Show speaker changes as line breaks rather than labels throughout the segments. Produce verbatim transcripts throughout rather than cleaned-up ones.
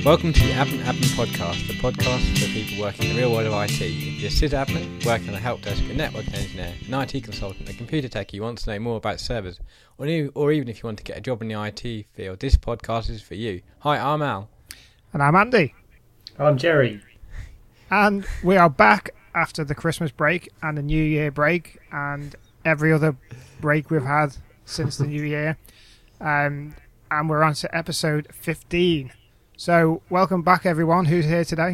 Welcome to the Admin Admin Podcast, the podcast for people working in the real world of I T. If you're a sysadmin, working on a help desk, a network engineer, an I T consultant, a computer techie, you want to know more about servers, or, new, or even if you want to get a job in the I T field, this podcast is for you. Hi, I'm Al.
And I'm Andy.
I'm Jerry.
And we are back after the Christmas break and the New Year break and every other break we've had since the New Year. Um, and we're on to episode fifteen. So, welcome back, everyone. Who's here today?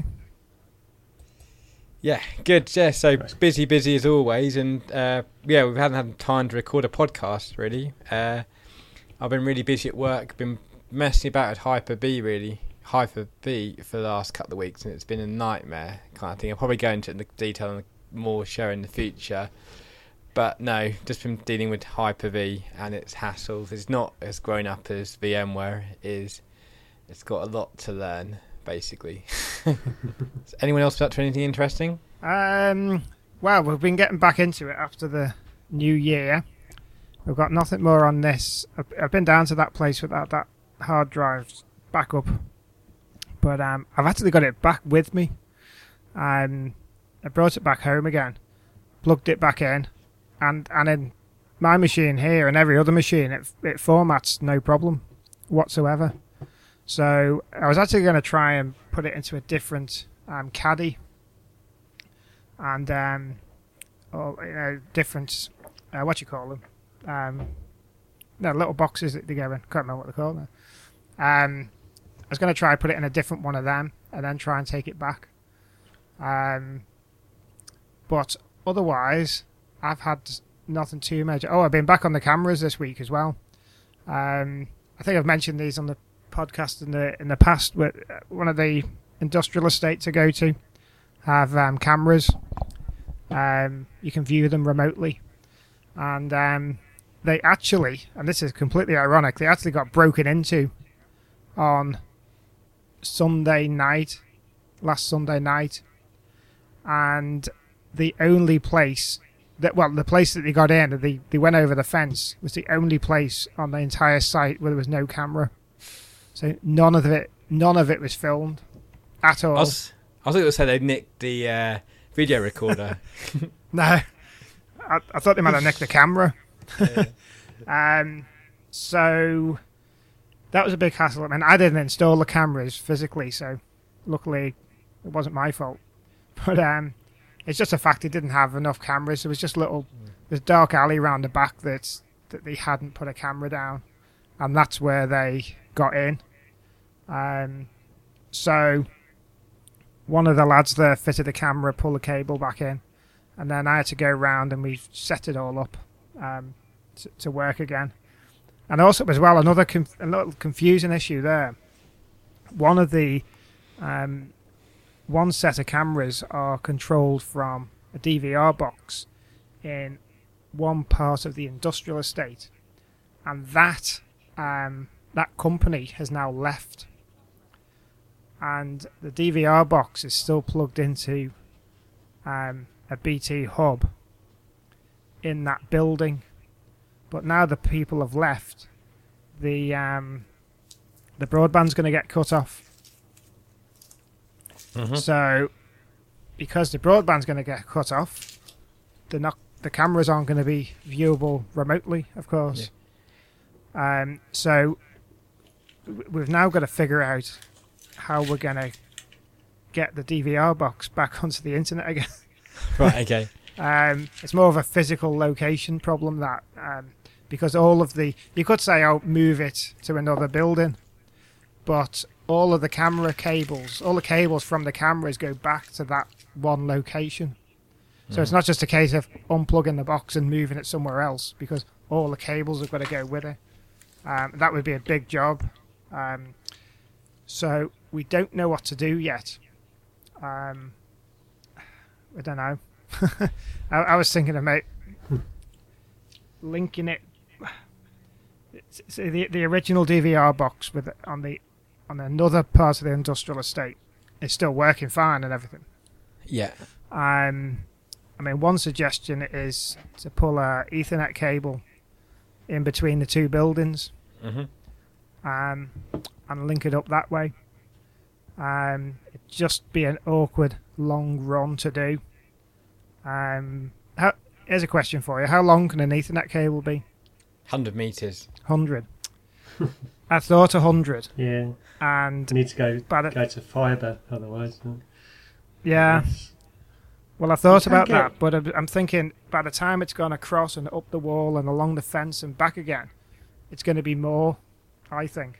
Yeah, good. Yeah, so busy, busy as always. And uh, yeah, we haven't had time to record a podcast, really. Uh, I've been really busy at work, been messing about at Hyper-V, really. Hyper-V for the last couple of weeks, and it's been a nightmare kind of thing. I'll probably go into the detail and more show in the future. But no, just been dealing with Hyper-V and its hassles. It's not as grown up as VMware is. It's got a lot to learn, basically. Is anyone else up to anything interesting?
Um, well, we've been getting back into it after the New Year. We've got nothing more on this. I've, I've been down to that place without that hard drive backup. But um, I've actually got it back with me. Um, I brought it back home again, plugged it back in, and, and in my machine here and every other machine, it, it formats no problem whatsoever. So I was actually going to try and put it into a different um, caddy and um, or, you know, different, uh, what you call them, um, no, little boxes that they go in. Can't remember what they're called now. Um, I was going to try and put it in a different one of them and then try and take it back. Um, but otherwise, I've had nothing too major. Oh, I've been back on the cameras this week as well. Um, I think I've mentioned these on the podcast in the in the past. But one of the industrial estates I go to have um, cameras. Um, you can view them remotely, and um, they actually, and this is completely ironic, they actually got broken into on Sunday night, last Sunday night, and the only place that, well, the place that they got in, they they went over the fence, was the only place on the entire site where there was no camera. So none of it, none of it was filmed at all.
I was, I was going to say they nicked the uh, video recorder.
No, I, I thought they might have nicked the camera.
Yeah.
um, so that was a big hassle. I mean, I didn't install the cameras physically, so luckily it wasn't my fault. But um, it's just a fact they didn't have enough cameras. There was just little, there's a dark alley around the back that that they hadn't put a camera down, and that's where they got in. Um, so one of the lads there fitted the camera, pulled the cable back in, and then I had to go round and we set it all up um, to, to work again. And also as well, another conf- a little confusing issue there. One of the um, one set of cameras are controlled from a D V R box in one part of the industrial estate, and that um, that company has now left, and the D V R box is still plugged into um, a B T hub in that building. But now the people have left, the um, the broadband's going to get cut off. Mm-hmm. So, because the broadband's going to get cut off, the not the cameras aren't going to be viewable remotely, of course. Yeah. Um, so we've now got to figure out how we're going to get the D V R box back onto the internet again.
Right, okay.
um, it's more of a physical location problem, that um, because all of the, you could say, oh, move it to another building, but all of the camera cables, all the cables from the cameras go back to that one location. So mm. it's not just a case of unplugging the box and moving it somewhere else, because all the cables have got to go with it. Um, that would be a big job. Um, so we don't know what to do yet. Um, I don't know. I, I was thinking about linking it. So the the original D V R box with on the on another part of the industrial estate is still working fine and everything.
Yeah.
Um, I mean, one suggestion is to pull a Ethernet cable in between the two buildings,
mm-hmm.
um, and link it up that way. Um, it'd just be an awkward long run to do. Um, how, here's a question for you: how long can an Ethernet cable be?
one hundred meters.
one hundred. I thought one hundred.
Yeah.
And
You need to go
by the-
go to fibre otherwise.
yeah.
Yes.
Well, I thought
You can
about
get-
that, but I'm- I'm thinking by the time it's gone across and up the wall and along the fence and back again, it's going to be more, I think.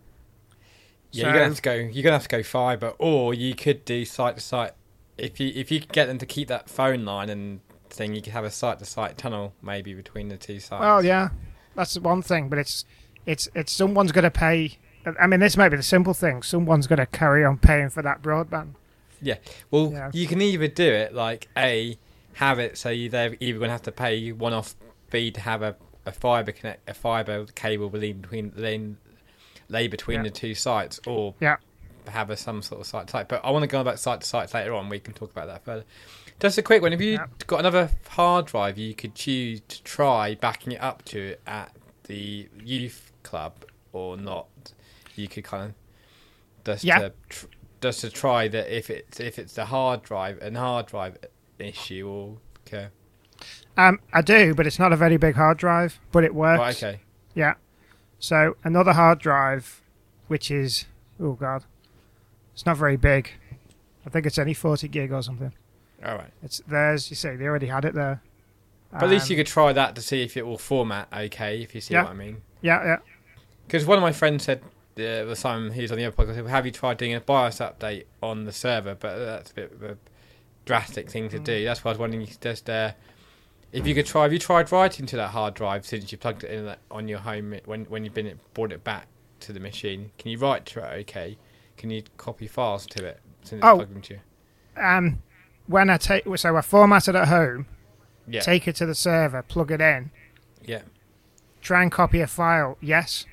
Yeah,
So-
you're gonna have to go. You're gonna have to go fibre, or you could do site to site. If you if you could get them to keep that phone line and thing, you could have a site to site tunnel maybe between the two sites.
Well, yeah, that's one thing, but it's it's it's someone's going to pay. I mean, this might be the simple thing. Someone's going to carry on paying for that broadband.
Well,
Yeah.
you can either do it like a have it so you they're either going to have to pay one off fee to have a, a fibre connect a fibre cable lead between lay, lay between
Yeah.
the two sites, or
Yeah.
have a some sort of site to site. But I want to go about site to sites later on. We can talk about that further. Just a quick one. Have you
Yeah.
got another hard drive you could choose to try backing it up to it at the youth club or not? You could kind of just
Yeah.
to tr- just to try that if it's if it's the hard drive and hard drive issue or okay.
Um, I do, but it's not a very big hard drive, but it works.
Right, okay.
Yeah. So another hard drive, which is oh god, it's not very big. I think it's only forty gig or something.
All right.
It's theirs. You see, they already had it there.
But at least
Um,
you could try that to see if it will format okay, if you see
Yeah.
what I mean.
Yeah, yeah.
Because one of my friends said, uh, the time he was on the other podcast, said, have you tried doing a BIOS update on the server? But that's a bit of a drastic thing to
Mm.
do. That's why I was wondering, if just uh, if you could try. Have you tried writing to that hard drive since you plugged it in that- on your home when when you've been brought it back to the machine? Can you write to it? Okay. Can you copy files to it since it's
Oh.
plugged into you?
Um, when I take so I format it at home,
Yeah.
take it to the server, plug it in,
Yeah.
try and copy a file. Yes,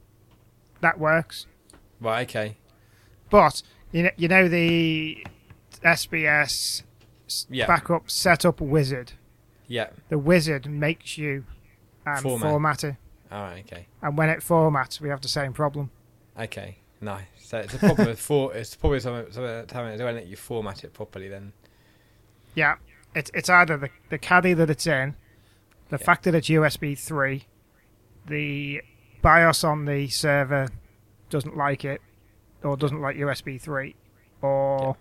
that works.
Right. Okay.
But you know, you know the S B S s-
Yeah.
backup setup wizard.
Yeah.
The wizard makes you um,
Format.
format it,
All right. Okay.
and when it formats, we have the same problem.
Okay. Nice. So it's a problem with for it's probably something something that they won't let you format it properly then.
Yeah, it's it's either the the caddy that it's in, the
Yeah.
fact that it's U S B three, the BIOS on the server doesn't like it, or doesn't like U S B three, or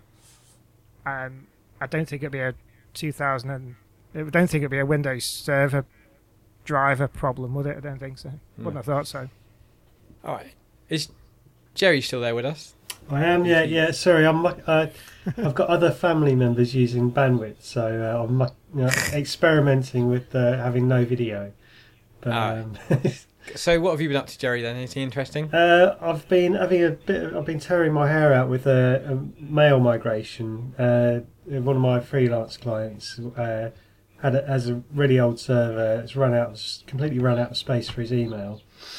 um, I don't think it'd be a two thousand and I don't think it'd be a Windows Server driver problem, would it? I don't think so.
No.
Wouldn't have thought so.
All right. Is Jerry still there with us?
I am, yeah, yeah. Sorry, I'm. Uh, I've got other family members using bandwidth, so uh, I'm you know, experimenting with uh, having no video. But
Ah.
um,
So what have you been up to, Jerry? Then anything interesting?
uh, I've been having a bit. I've been tearing my hair out with a, a mail migration. Uh, one of my freelance clients uh, had a, has a really old server. It's run out, it's completely run out of space for his email,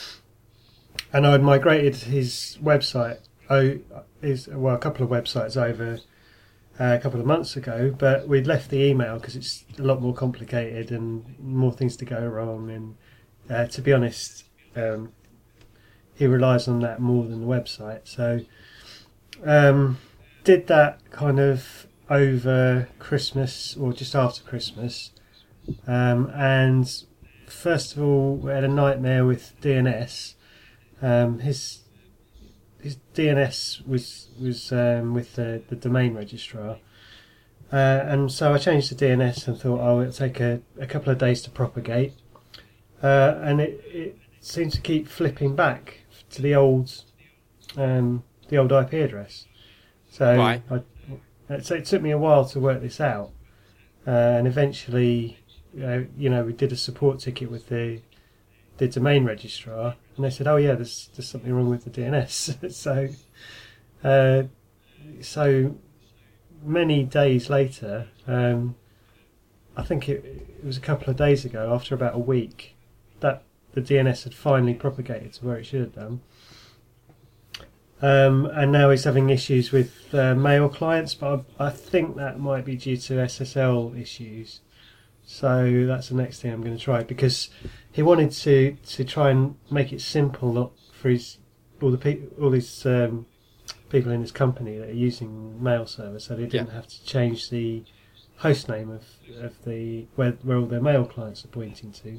and I'd migrated his website. Oh, is well, a couple of websites over uh, a couple of months ago, but we'd left the email because it's a lot more complicated and more things to go wrong. And uh, to be honest, um, he relies on that more than the website. So, um, did that kind of over Christmas or just after Christmas, um, and first of all, we had a nightmare with D N S. Um, his his D N S was was um, with the, the domain registrar, uh, and so I changed the D N S and thought, oh, it'll take a, a couple of days to propagate, uh, and it, it seemed to keep flipping back to the old um, the old I P address. So
Right.
I, so it took me a while to work this out, uh, and eventually, uh, you know, we did a support ticket with the the domain registrar, and they said, "Oh yeah, there's there's something wrong with the D N S." so, uh, so many days later, um, I think it, it was a couple of days ago, after about a week, that the D N S had finally propagated to where it should have done. Um, and now he's having issues with uh, mail clients, but I, I think that might be due to S S L issues. So that's the next thing I'm going to try, because he wanted to, to try and make it simple, not for his all the pe- all his um, people in his company that are using mail server, so they didn't
Yeah.
have to change the host name of, of the where, where all their mail clients are pointing to.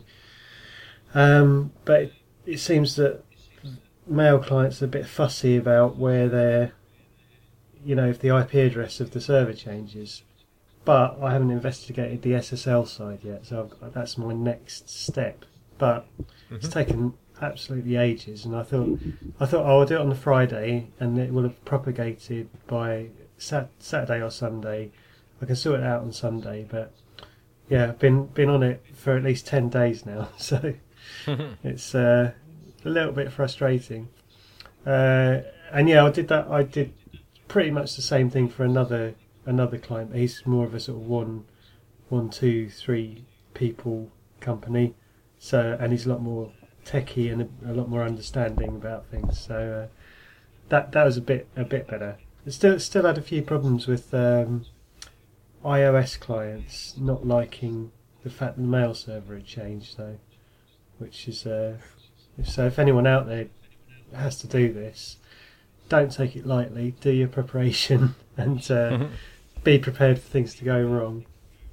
Um, but it, it seems that mail clients are a bit fussy about where their, you know, if the I P address of the server changes. But I haven't investigated the S S L side yet, so I've, that's my next step. But
Mm-hmm.
it's taken absolutely ages, and I thought, I thought, oh, I'll do it on the Friday, and it will have propagated by sat- Saturday or Sunday. I can sort it out on Sunday, but yeah, I've been been on it for at least ten days now, so it's uh, a little bit frustrating. Uh, and yeah, I did that. I did pretty much the same thing for another another client. He's more of a sort of one, one, two, three people company. So, and he's a lot more techie and a, a lot more understanding about things. So uh, that that was a bit a bit better. It still still had a few problems with um, iOS clients not liking the fact that the mail server had changed, though, which is uh, so. If anyone out there has to do this, don't take it lightly. Do your preparation and uh, be prepared for things to go wrong.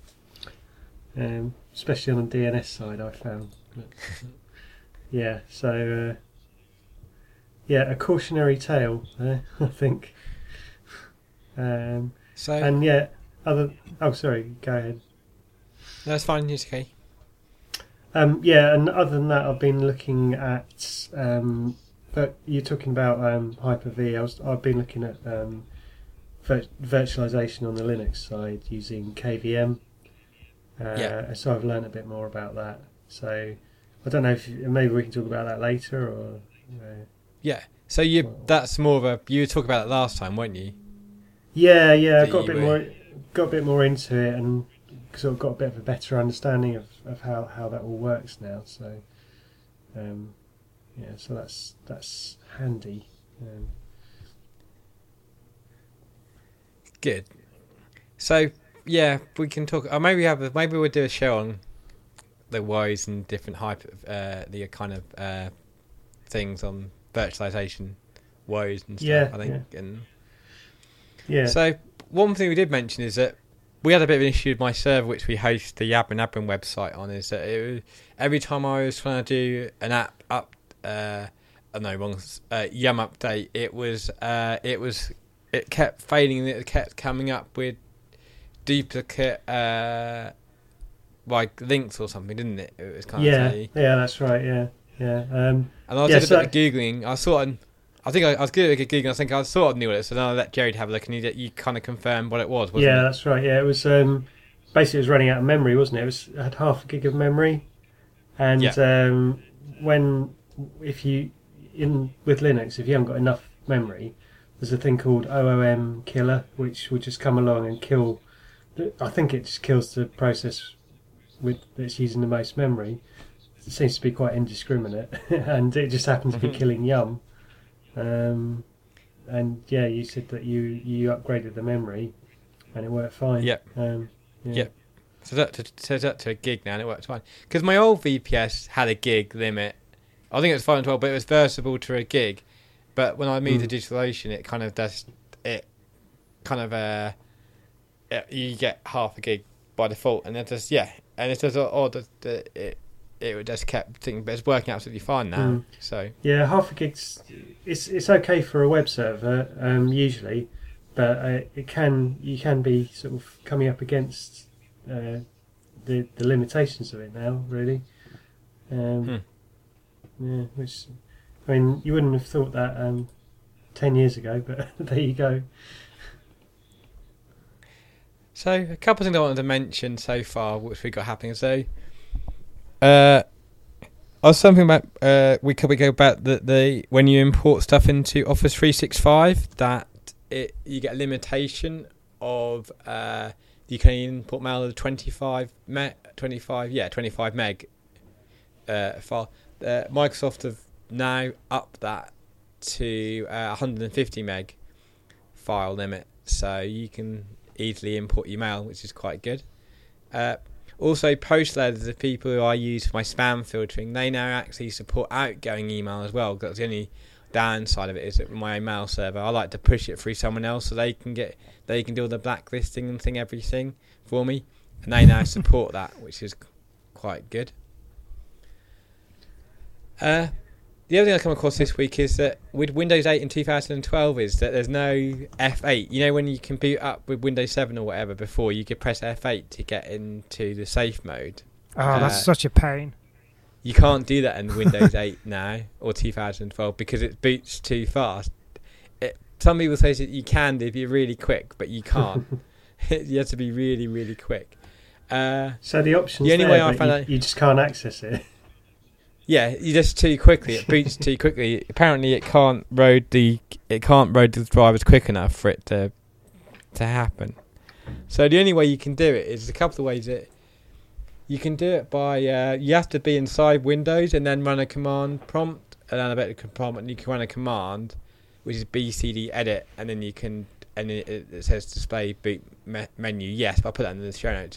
Um, especially on the D N S side, I found. But, yeah, so uh, yeah, a cautionary tale, uh, I think. Um,
So
and yeah, other. Oh, sorry. Go ahead.
that's fine. It's okay.
Um, yeah, and other than that, I've been looking at. Um, but you're talking about um, Hyper-V. I was, I've been looking at um, vir- virtualization on the Linux side using K V M. Uh,
Yeah.
So I've learned a bit more about that. So I don't know if maybe we can talk about that later, or uh,
Yeah. So you
Well-
that's more of a you were talking about it last time, weren't you?
yeah, yeah, I
That
got a
you
bit
were-
more, got a bit more into it, and sort of got a bit of a better understanding of, of how, how that all works now. So um, yeah, so that's that's handy. Um,
Good. So yeah, we can talk. Or maybe have a, maybe we'll do a show on the woes and different hype, uh, the kind of uh, things on virtualization woes and stuff.
Yeah,
I think. And
yeah,
so one thing we did mention is that we had a bit of an issue with my server, which we host the Yabrin Abrin website on. Is that it was, every time I was trying to do an app up, uh, oh no, wrong, uh, Yum update, it was uh, it was it kept failing and it kept coming up with duplicate uh, like links or something, didn't it? It was kind
yeah,
of say,
yeah. That's right. Yeah, yeah. Um,
and I was
Yeah,
did a
so-
bit of googling. I sort of, I think I, I was good at googling. I think I sort of knew it, so then I let Jared have a look, and he you kind of confirmed what it was, wasn't
yeah,
it?
that's right. Yeah, it was um, basically it was running out of memory, wasn't it? It was it had half a gig of memory, and
Yeah.
um, when if you in with Linux, if you haven't got enough memory, there's a thing called O O M killer, which will just come along and kill. I think it just kills the process with that's using the most memory. It seems to be quite indiscriminate, and it just happens to be
Mhm.
killing Yum. Um, and yeah, you said that you, you upgraded the memory, and it worked fine.
Yep.
Um, yeah.
Yep. So that to, set up to a gig now, and it works fine. Because my old V P S had a gig limit. I think it was five and twelve, but it was versatile to a gig. But when I moved
Mm.
to DigitalOcean, it kind of does it, kind of uh, it, you get half a gig by default, and it just yeah, and it's just odd that that it it just kept thinking, but it's working absolutely fine now.
Mm.
So
Yeah, half a gig's it's it's okay for a web server um, usually, but uh, it can you can be sort of coming up against uh, the the limitations of it now, really. Um,
Hmm.
Yeah, which I mean you wouldn't have thought that um, ten years ago, but there you go.
So a couple of things I wanted to mention so far, which we got happening. So, uh, I was something about uh, we could we go back the the when you import stuff into Office three sixty-five that it you get a limitation of uh you can import mail of twenty-five meg twenty-five yeah twenty-five meg uh file. Uh, Microsoft have now upped that to uh, one hundred fifty meg file limit, so you can easily import your mail, which is quite good. Uh, also, Postletter, the people who I use for my spam filtering, they now actually support outgoing email as well. That's the only downside of it is that with my mail server, I like to push it through someone else so they can get they can do all the blacklisting and thing everything for me, and they now support that, which is quite good. Uh, the other thing I come across this week is that with Windows eight in two thousand twelve is that there's no F eight. You know, when you can boot up with Windows seven or whatever before, you could press F eight to get into the safe mode.
Oh,
uh,
that's such a pain.
You can't do that in Windows eight now or two thousand twelve because it boots too fast. It, some people say that you can do if you're really quick, but you can't. You have to be really, really quick. Uh,
so the options
the only
there,
way I
but
found
you,
out,
you just can't access it.
Yeah, you just too quickly. It boots too quickly. Apparently, it can't load the it can't load the drivers quick enough for it to to happen. So the only way you can do it is a couple of ways. That you can do it by uh, you have to be inside Windows and then run a command prompt, and then a bit of prompt, and you can run a command, which is B C D edit, and then you can and it, it says display boot me- menu. Yes, but I'll put that in the show notes.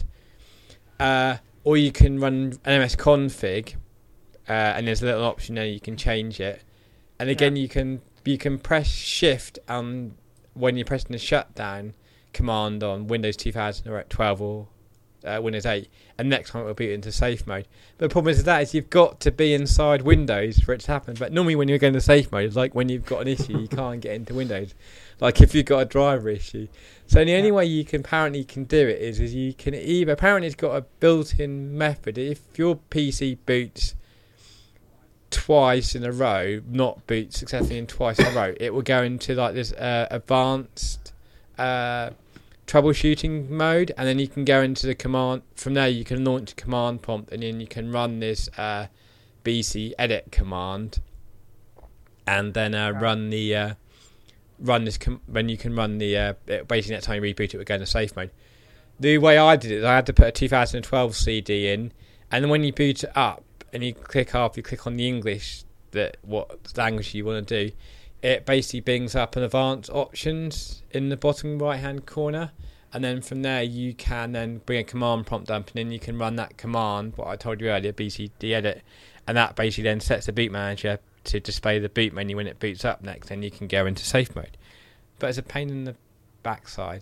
Uh, or you can run an msconfig. Uh, and there's a little option there you can change it, and again yeah. you can you can press shift um when you're pressing the shutdown command on Windows two thousand twelve or uh, Windows eight, and next time it will boot into safe mode. But the problem is that is you've got to be inside Windows for it to happen. But normally when you're going to safe mode, it's like when you've got an issue you can't get into Windows, like if you've got a driver issue. So the only way you can apparently can do it is is you can either apparently it's got a built-in method if your P C boots twice in a row, not boot successfully in twice in a row, it will go into like this uh, advanced uh, troubleshooting mode, and then you can go into the command. From there, you can launch a command prompt, and then you can run this uh, B C edit command, and then uh, run the uh, run this. Com- when you can run the uh, it, basically next time you reboot, it will go into safe mode. The way I did it, I had to put a two thousand twelve C D in, and then when you boot it up. And you click up, you click on the English, that what language you want to do, it basically brings up an advanced options in the bottom right hand corner, and then from there you can then bring a command prompt up, and then you can run that command, what I told you earlier, B C D edit, and that basically then sets the boot manager to display the boot menu when it boots up next, and you can go into safe mode. But it's a pain in the backside.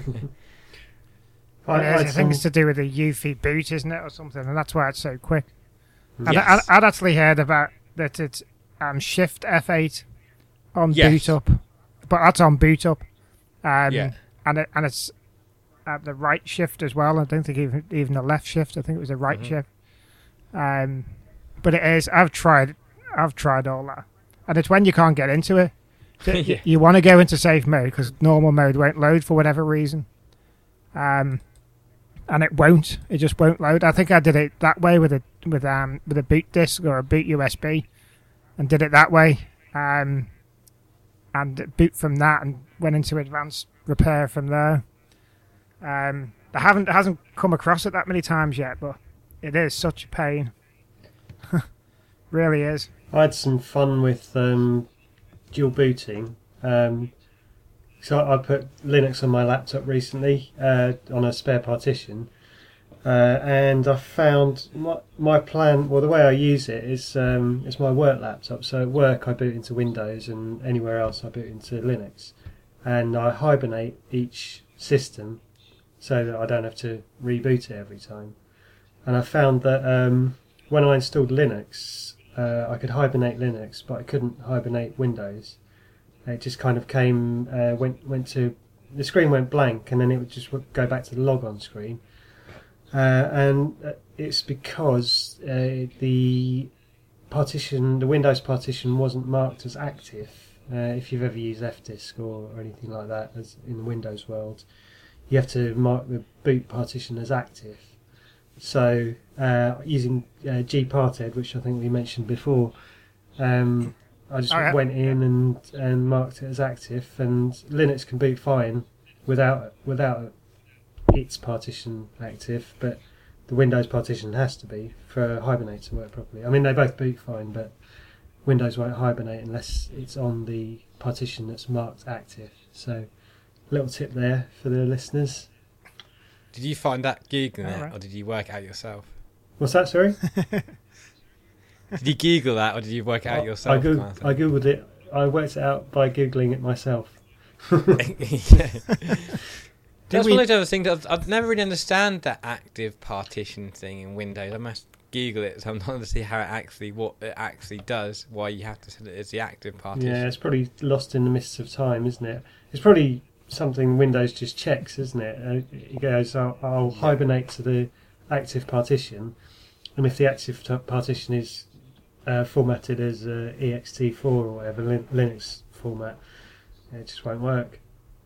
I, I think it's to do with the U F I boot, isn't it, or something, and that's why it's so quick.
Yes.
I'd, I'd actually heard about that it's um, Shift F eight on
yes.
boot up, but that's on boot up, um,
yeah.
and it, and it's at the right shift as well. I don't think even even the left shift. I think it was the right mm-hmm. shift. Um, but it is. I've tried. I've tried all that, and it's when you can't get into it. yeah. You, you want to go into safe mode because normal mode won't load for whatever reason. Um. And it won't. It just won't load. I think I did it that way with a with um with a boot disk or a boot U S B, and did it that way. Um, and boot from that and went into advanced repair from there. Um, I haven't it hasn't come across it that many times yet, but it is such a pain. Really is.
I had some fun with um, dual booting. Um, So I put Linux on my laptop recently uh, on a spare partition, uh, and I found my, my plan. Well, the way I use it is um, it's my work laptop. So at work I boot into Windows, and anywhere else I boot into Linux, and I hibernate each system so that I don't have to reboot it every time. And I found that um, when I installed Linux, uh, I could hibernate Linux, but I couldn't hibernate Windows. It just kind of came, uh, went went to, the screen went blank, and then it would just go back to the logon screen. Uh, and it's because uh, the partition, the Windows partition, wasn't marked as active. Uh, if you've ever used Fdisk or, or anything like that, as in the Windows world, you have to mark the boot partition as active. So uh, using uh, gparted, which I think we mentioned before. Um, I just oh, yeah. went in and, and marked it as active, and Linux can boot fine without without its partition active, but the Windows partition has to be for Hibernate to work properly. I mean, they both boot fine, but Windows won't hibernate unless it's on the partition that's marked active. So, little tip there for the listeners.
Did you find that Googling
oh,
it,
right.
or did you work it out yourself?
What's that, sorry?
Did you Google that, or did you work it out yourself?
I, Goog- I googled it I worked it out by googling it myself.
Yeah. That's
we-
one of those other things. I've, I've never really understand that active partition thing in Windows. I must Google it sometimes to see how it actually what it actually does. Why you have to set it as the active partition.
Yeah, it's probably lost in the mists of time, isn't it? It's probably something Windows just checks, isn't it? Uh, it goes, I'll, I'll hibernate to the active partition, and if the active t- partition is uh, formatted as uh, E X T four or whatever Lin- Linux format, it just won't work.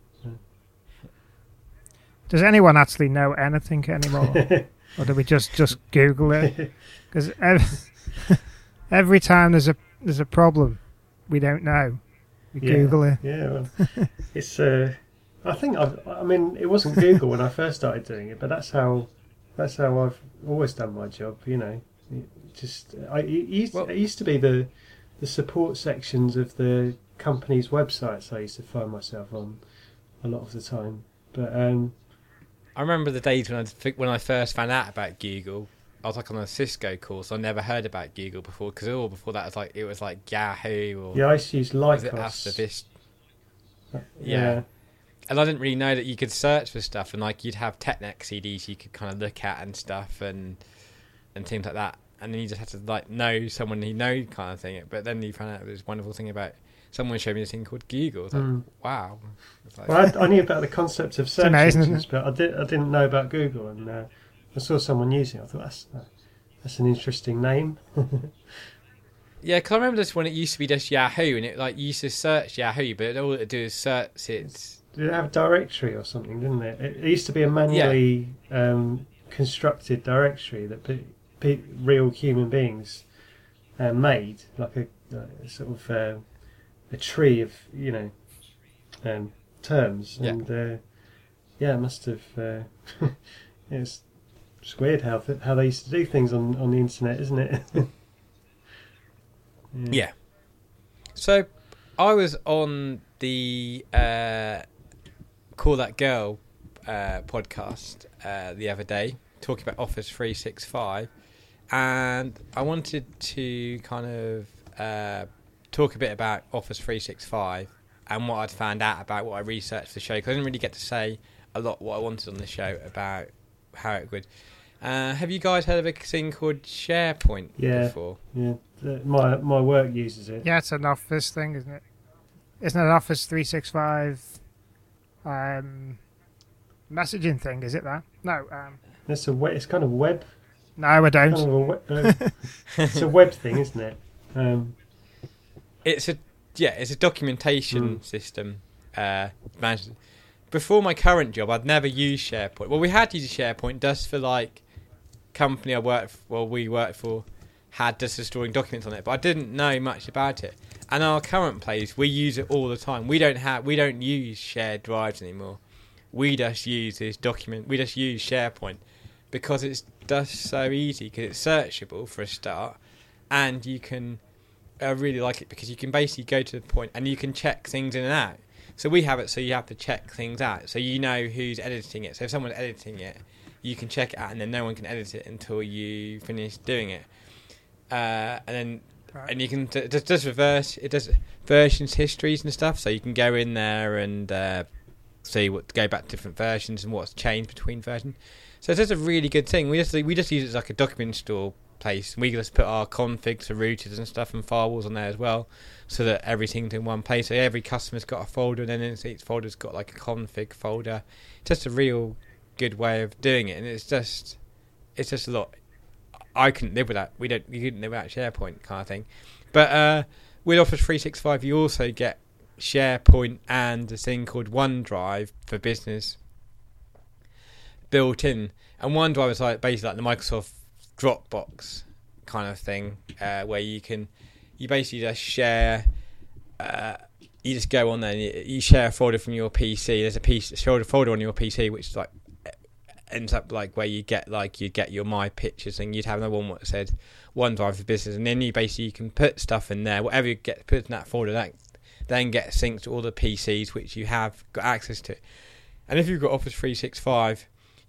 Does anyone actually know anything anymore? Or do we just, just Google it? Because every, every time there's a there's a problem, we don't know. We
Yeah.
Google it.
Yeah, well, it's. Uh, I think I've, I mean it wasn't Google when I first started doing it, but that's how that's how I've always done my job. You know, It just I it used,
Well-
it used to be the the support sections of the company's websites I used to find myself on a lot of the time. But um,
I remember the days when I when I first found out about Google. I was like on a Cisco course. I never heard about Google before because all before that was like it was like Yahoo or
yeah, I used to use
was it
Lycos.
AstaVista.
Yeah.
Yeah. And I didn't really know that you could search for stuff, and like you'd have Technex C Ds you could kind of look at and stuff, and and things like that. And then you just had to like know someone you know kind of thing. But then you found out this wonderful thing about someone showed me this thing called Google. I was like,
Mm.
wow. It's like,
Well, I, I knew about the concept of search
amazing, isn't
engines, but I did I didn't know about Google, and uh, I saw someone using it. I thought that's that's an interesting name.
yeah, because I remember this when it used to be just Yahoo, and it like you used to search Yahoo, but all it do is search it.
Did it have a directory or something, didn't it? It, it used to be a manually um, constructed directory that pe- pe- real human beings uh, made, like a, a sort of uh, a tree of, you know, um, terms.
Yeah.
And uh, yeah, it must have. Uh, it's it's weird how th- how they used to do things on, on the internet, isn't it?
Yeah. So I was on the uh, Call That Girl uh, podcast uh, the other day talking about Office three sixty-five, and I wanted to kind of uh, talk a bit about Office three sixty-five and what I'd found out about what I researched for the show, because I didn't really get to say a lot what I wanted on the show about how it would. Uh, have you guys heard of a thing called SharePoint
Yeah.
before?
Yeah, the, my my work uses it.
Yeah, it's an Office thing, isn't it? Isn't it an Office three sixty-five um, messaging thing? Is it that? No, um,
It's a we- it's kind of web.
no, I
Kind
don't.
of a we- uh, it's a web thing, isn't it? Um,
It's a yeah, it's a documentation
Mm.
system. Uh, managed. Before my current job, I'd never used SharePoint. Well, we had used SharePoint just for like company I worked for, well, we worked for had just for storing documents on it, but I didn't know much about it. And our current place, we use it all the time. We don't have we don't use shared drives anymore. We just use this document. We just use SharePoint because it's just so easy, because it's searchable for a start, and you can. I really like it because you can basically go to the point and you can check things in and out. So we have it so you have to check things out. So you know who's editing it. So if someone's editing it, you can check it out, and then no one can edit it until you finish doing it. Uh, and then
Right.
and you can d- just does reverse it does versions histories and stuff. So you can go in there and uh, see what go back to different versions and what's changed between versions. So it's just a really good thing. We just we just use it as like a document store place. We just put our configs for routers and stuff and firewalls on there as well, so that everything's in one place. So every customer's got a folder, and then each folder's got like a config folder. It's just a real good way of doing it, and it's just it's just a lot. I couldn't live without. We don't. We couldn't live without SharePoint kind of thing. But uh, with Office three sixty-five, you also get SharePoint and a thing called OneDrive for Business built in. And OneDrive is like basically like the Microsoft Dropbox kind of thing, uh, where you can you basically just share. Uh, you just go on there and you, you share a folder from your P C. There's a piece folder folder on your P C which is like ends up like where you get like you get your My Pictures thing. You'd have another one that said OneDrive for Business, and then you basically you can put stuff in there. Whatever you get put in that folder, that then gets synced to all the P Cs which you have got access to. And if you've got Office three sixty-five,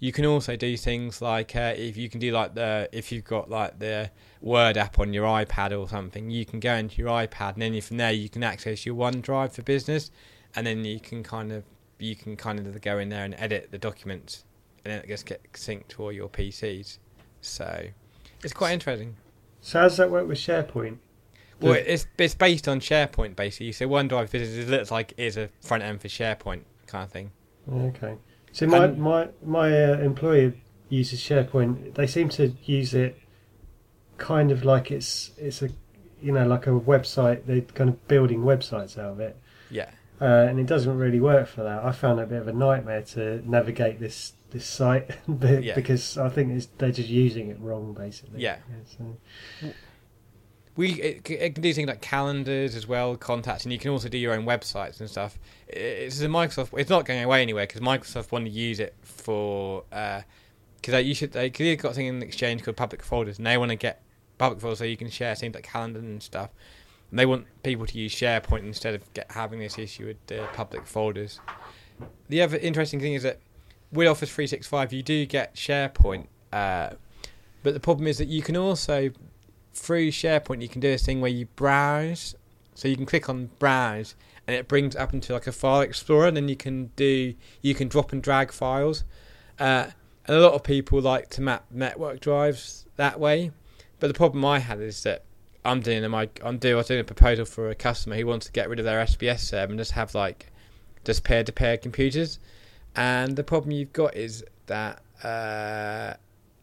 you can also do things like uh, if you can do like the if you've got like the Word app on your iPad or something, you can go into your iPad and then from there you can access your OneDrive for Business, and then you can kind of you can kind of go in there and edit the documents, and then it gets get synced to all your P Cs. So it's quite interesting.
So how does that work with SharePoint?
Well, it's it's based on SharePoint basically. So OneDrive Business looks like is a front end for SharePoint kind of thing.
Okay. So my
And-
my my uh, employer uses SharePoint. They seem to use it kind of like it's it's a you know like a website. They're kind of building websites out of it,
Yeah.
uh, and it doesn't really work for that. I found it a bit of a nightmare to navigate this this site be-
Yeah.
because I think it's, they're just using it wrong, basically.
Yeah.
so.
We it, c- it can do things like calendars as well, contacts, and you can also do your own websites and stuff. I- It's a Microsoft. It's not going away anywhere because Microsoft want to use it for because you should they cause they've got a thing in Exchange called public folders, and they want to get public folders so you can share things like calendar and stuff. And they want people to use SharePoint instead of get, having this issue with the public folders. The other interesting thing is that with Office three sixty-five, you do get SharePoint, uh, but the problem is that you can also through SharePoint, you can do this thing where you browse. So you can click on browse, and it brings up into like a file explorer, and then you can do you can drop and drag files. Uh, and a lot of people like to map network drives that way. But the problem I had is that I'm doing a I'm doing I was doing a proposal for a customer who wants to get rid of their S B S server and just have like just peer to peer computers. And the problem you've got is that uh,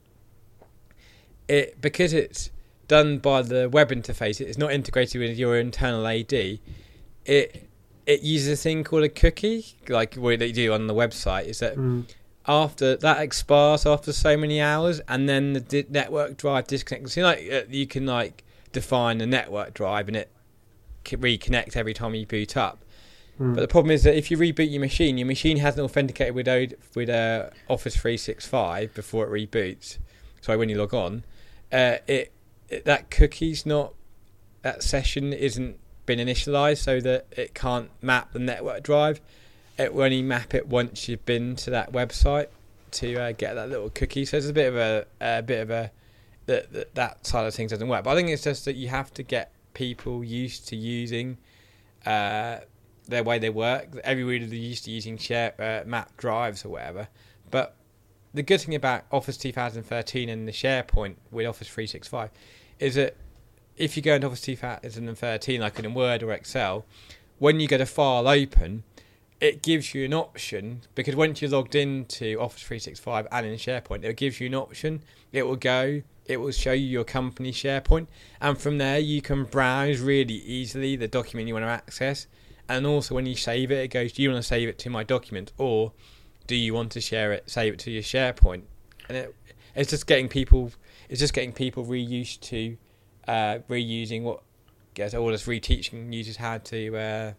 it because it's done by the web interface, it's not integrated with your internal A D. It it uses a thing called a cookie, like what they do on the website. Is that
Mm.
after that expires after so many hours, and then the di- network drive disconnects. So like uh, you can like define a network drive, and it can reconnect every time you boot up.
Mm.
But the problem is that if you reboot your machine, your machine hasn't authenticated with O- with uh, Office three sixty-five before it reboots. So when you log on, uh, it, it that cookie's not that session isn't been initialized, so that it can't map the network drive. It will only map it once you've been to that website to uh, get that little cookie. So it's a bit of a, a bit of a that, that that side of things doesn't work. But I think it's just that you have to get people used to using uh, their way they work. Everybody they're used to using share uh, map drives or whatever. But the good thing about Office twenty thirteen and the SharePoint with Office three sixty-five is that if you go into Office twenty thirteen, like in Word or Excel, when you get a file open, it gives you an option, because once you're logged into Office three sixty-five and in SharePoint, it gives you an option. It will go, it will show you your company SharePoint, and from there you can browse really easily the document you want to access. And also when you save it, it goes, do you want to save it to my document, or do you want to share it, save it to your SharePoint? And it, it's just getting people, it's just getting people reused to uh, reusing what, guess, all this reteaching users how to. Uh,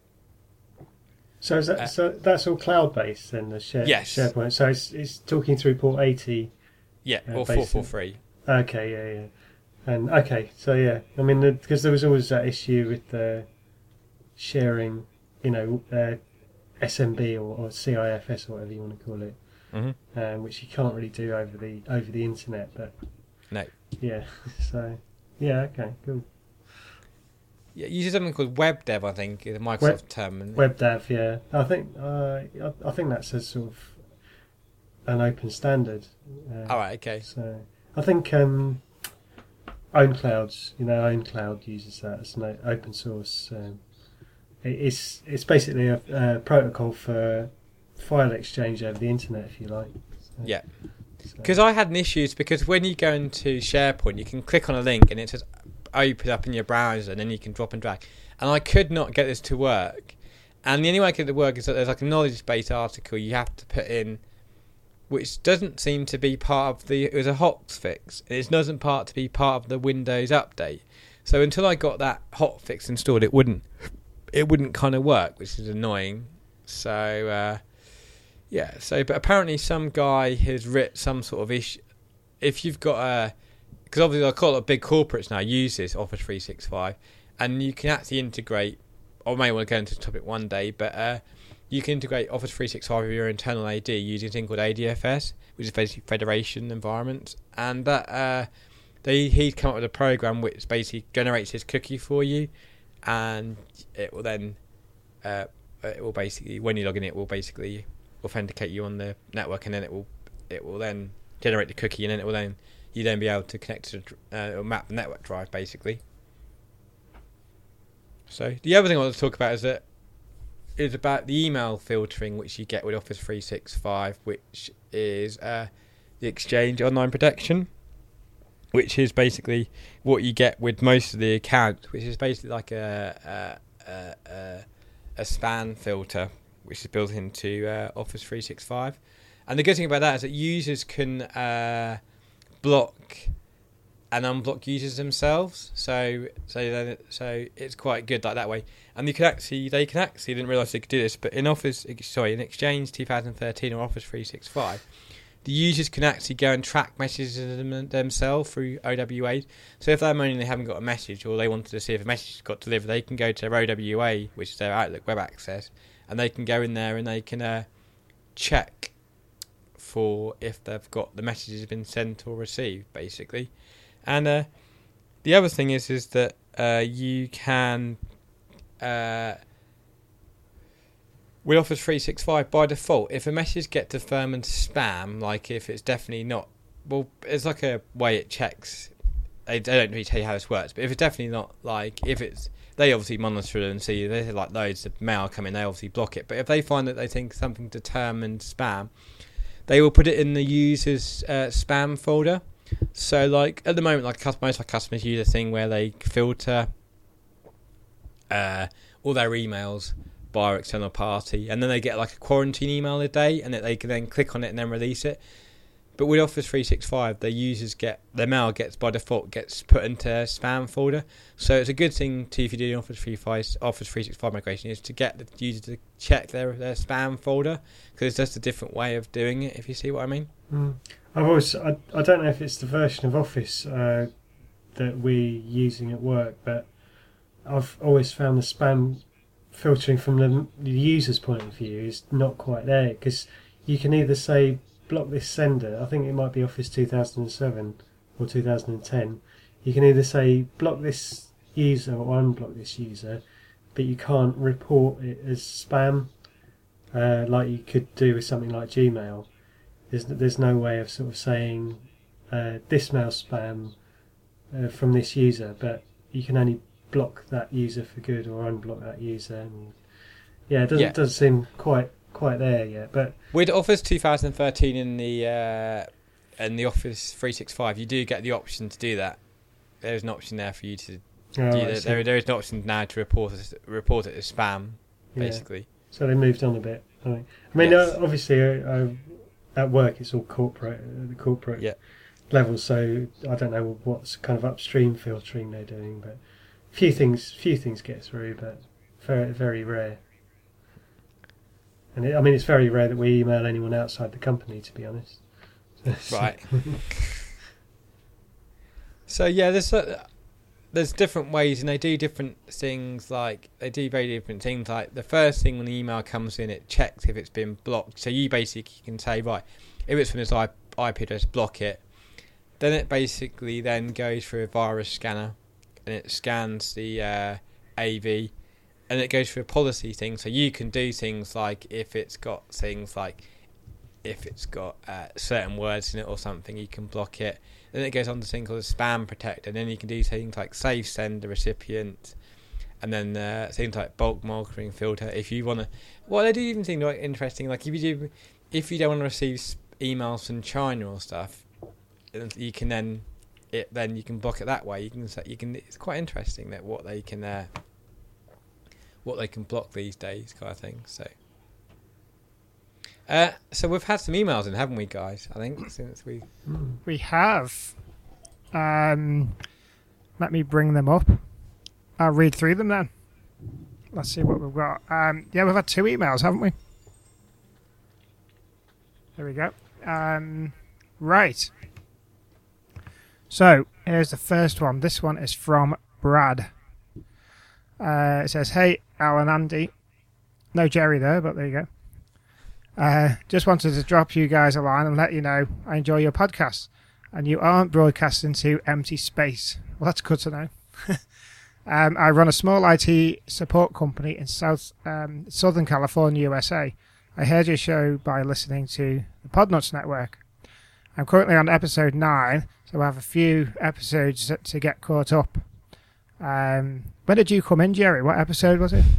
So is that
Uh,
so? That's all cloud based then, the share,
Yes.
SharePoint. So it's it's talking through port eighty.
yeah,
Uh,
or
based
four four
on-
three.
Okay, yeah, yeah, and okay, so yeah, I mean, because there was always that issue with the sharing, you know, uh, S M B or, or C I F S or whatever you want to call it,
Mm-hmm.
um, which you can't really do over the over the internet. But
No.
yeah, so yeah, okay, cool.
Yeah, you use something called web dev, I think, is a Microsoft term. and-
WebDAV, yeah, I think uh, I, I think that's a sort of an open standard. Uh,
All right, okay.
So I think um, OwnClouds, you know, OwnCloud uses that as an o- open source. Um, it, it's it's basically a, a protocol for file exchange over the internet, if you like. So,
Yeah.
so-
Because I had an issue, because when you go into SharePoint, you can click on a link and it says open up in your browser, and then you can drop and drag. And I could not get this to work. And the only way I could get it to work is that there's like a knowledge base article you have to put in, which doesn't seem to be part of the. It was a hotfix, and it doesn't part to be part of the Windows update. So until I got that hotfix installed, it wouldn't. It wouldn't kind of work, which is annoying. So uh, yeah. So but apparently some guy has written some sort of issue. If you've got a, because obviously a lot of big corporates now use this Office three sixty-five, and you can actually integrate. I may want to go into the topic one day, but uh, you can integrate Office three sixty-five with your internal A D using a thing called A D F S, which is basically Federation Environment, and that uh, they he's come up with a program which basically generates his cookie for you, and it will then uh, it will basically when you log in, it will basically authenticate you on the network, and then it will it will then generate the cookie, and then it will then you then be able to connect to uh, or map the network drive basically. So the other thing I want to talk about is that is about the email filtering which you get with Office three sixty-five, which is uh, the Exchange Online Protection, which is basically what you get with most of the accounts, which is basically like a a, a, a, a spam filter, which is built into uh, Office three sixty-five. And the good thing about that is that users can uh, block and unblock users themselves. So so then it, so it's quite good like that way. And you can actually they can actually didn't realise they could do this, but in Office sorry in Exchange twenty thirteen or Office three sixty-five, the users can actually go and track messages them, themselves through O W A. So if they're moaning they haven't got a message, or they wanted to see if a message got delivered, they can go to their O W A, which is their Outlook Web Access, and they can go in there and they can uh, check for if they've got the messages been sent or received, basically. And uh, the other thing is is that uh, you can uh, with Office three sixty-five by default, if a message gets to firm and spam, like if it's definitely not, well, it's like a way it checks. I don't really tell you how this works, but if it's definitely not, like if it's, they obviously monitor it and see there's like loads of mail coming, they obviously block it. But if they find that they think something determined spam, they will put it in the user's uh, spam folder. So like at the moment, like most of our customers use a thing where they filter uh, all their emails by our external party, and then they get like a quarantine email a day, and that they can then click on it and then release it. But with Office three sixty-five, their users get their mail gets by default gets put into a spam folder. So it's a good thing to, if you do Office three sixty-five migration, is to get the user to check their, their spam folder, because it's just a different way of doing it. If you see what I mean.
Mm. I've always I, I don't know if it's the version of Office uh, that we're using at work, but I've always found the spam filtering from the, the user's point of view is not quite there, because you can either say block this sender. I think it might be Office two thousand seven or two thousand ten. You can either say block this user or unblock this user, but you can't report it as spam uh, like you could do with something like Gmail. There's there's no way of sort of saying uh, this mail spam uh, from this user, but you can only block that user for good or unblock that user. And yeah, it doesn't yeah. doesn't seem quite quite there yet. But
with Office twenty thirteen in the uh, and the Office three sixty-five, you do get the option to do that. There's an option there for you to.
Oh,
do that. There there is an option now to report it, report it as spam, basically.
Yeah. So they moved on a bit. I mean, I mean yes. uh, obviously. Uh, uh, At work, it's all corporate, uh, the corporate
yeah.
level. So I don't know what's kind of upstream filtering they're doing, but few things, few things get through, but very, very rare. And it, I mean, it's very rare that we email anyone outside the company, to be honest.
Right. So yeah, there's uh, there's different ways, and they do different things. Like they do very different things. Like the first thing when the email comes in, it checks if it's been blocked. So you basically can say, right, if it's from this I P address, block it. Then it basically then goes through a virus scanner, and it scans the uh, A V, and it goes through a policy thing. So you can do things like if it's got things like if it's got uh, certain words in it or something, you can block it. Then it goes on to something called a spam protector, and then you can do things like save send the recipient, and then uh, things like bulk marking filter. If you want to, well, they do even things like interesting. Like if you do, if you don't want to receive emails from China or stuff, you can then it then you can block it that way. You can you can. It's quite interesting that what they can uh, what they can block these days, kind of thing. So. Uh, so we've had some emails in, haven't we, guys? I think since we
we have. Um, let me bring them up. I'll read through them then. Let's see what we've got. Um, yeah, we've had two emails, haven't we? There we go. Um, right. So here's the first one. This one is from Brad. Uh, it says, "Hey, Alan, Andy. no Jerry there, but there you go. Uh, just wanted to drop you guys a line and let you know I enjoy your podcast, and you aren't broadcasting to empty space. Well, that's good to know. um, I run a small I T support company in South um, Southern California, U S A. I heard your show by listening to the Podnuts Network. I'm currently on episode nine, so I have a few episodes to get caught up. Um, when did you come in, Jerry? What episode was it?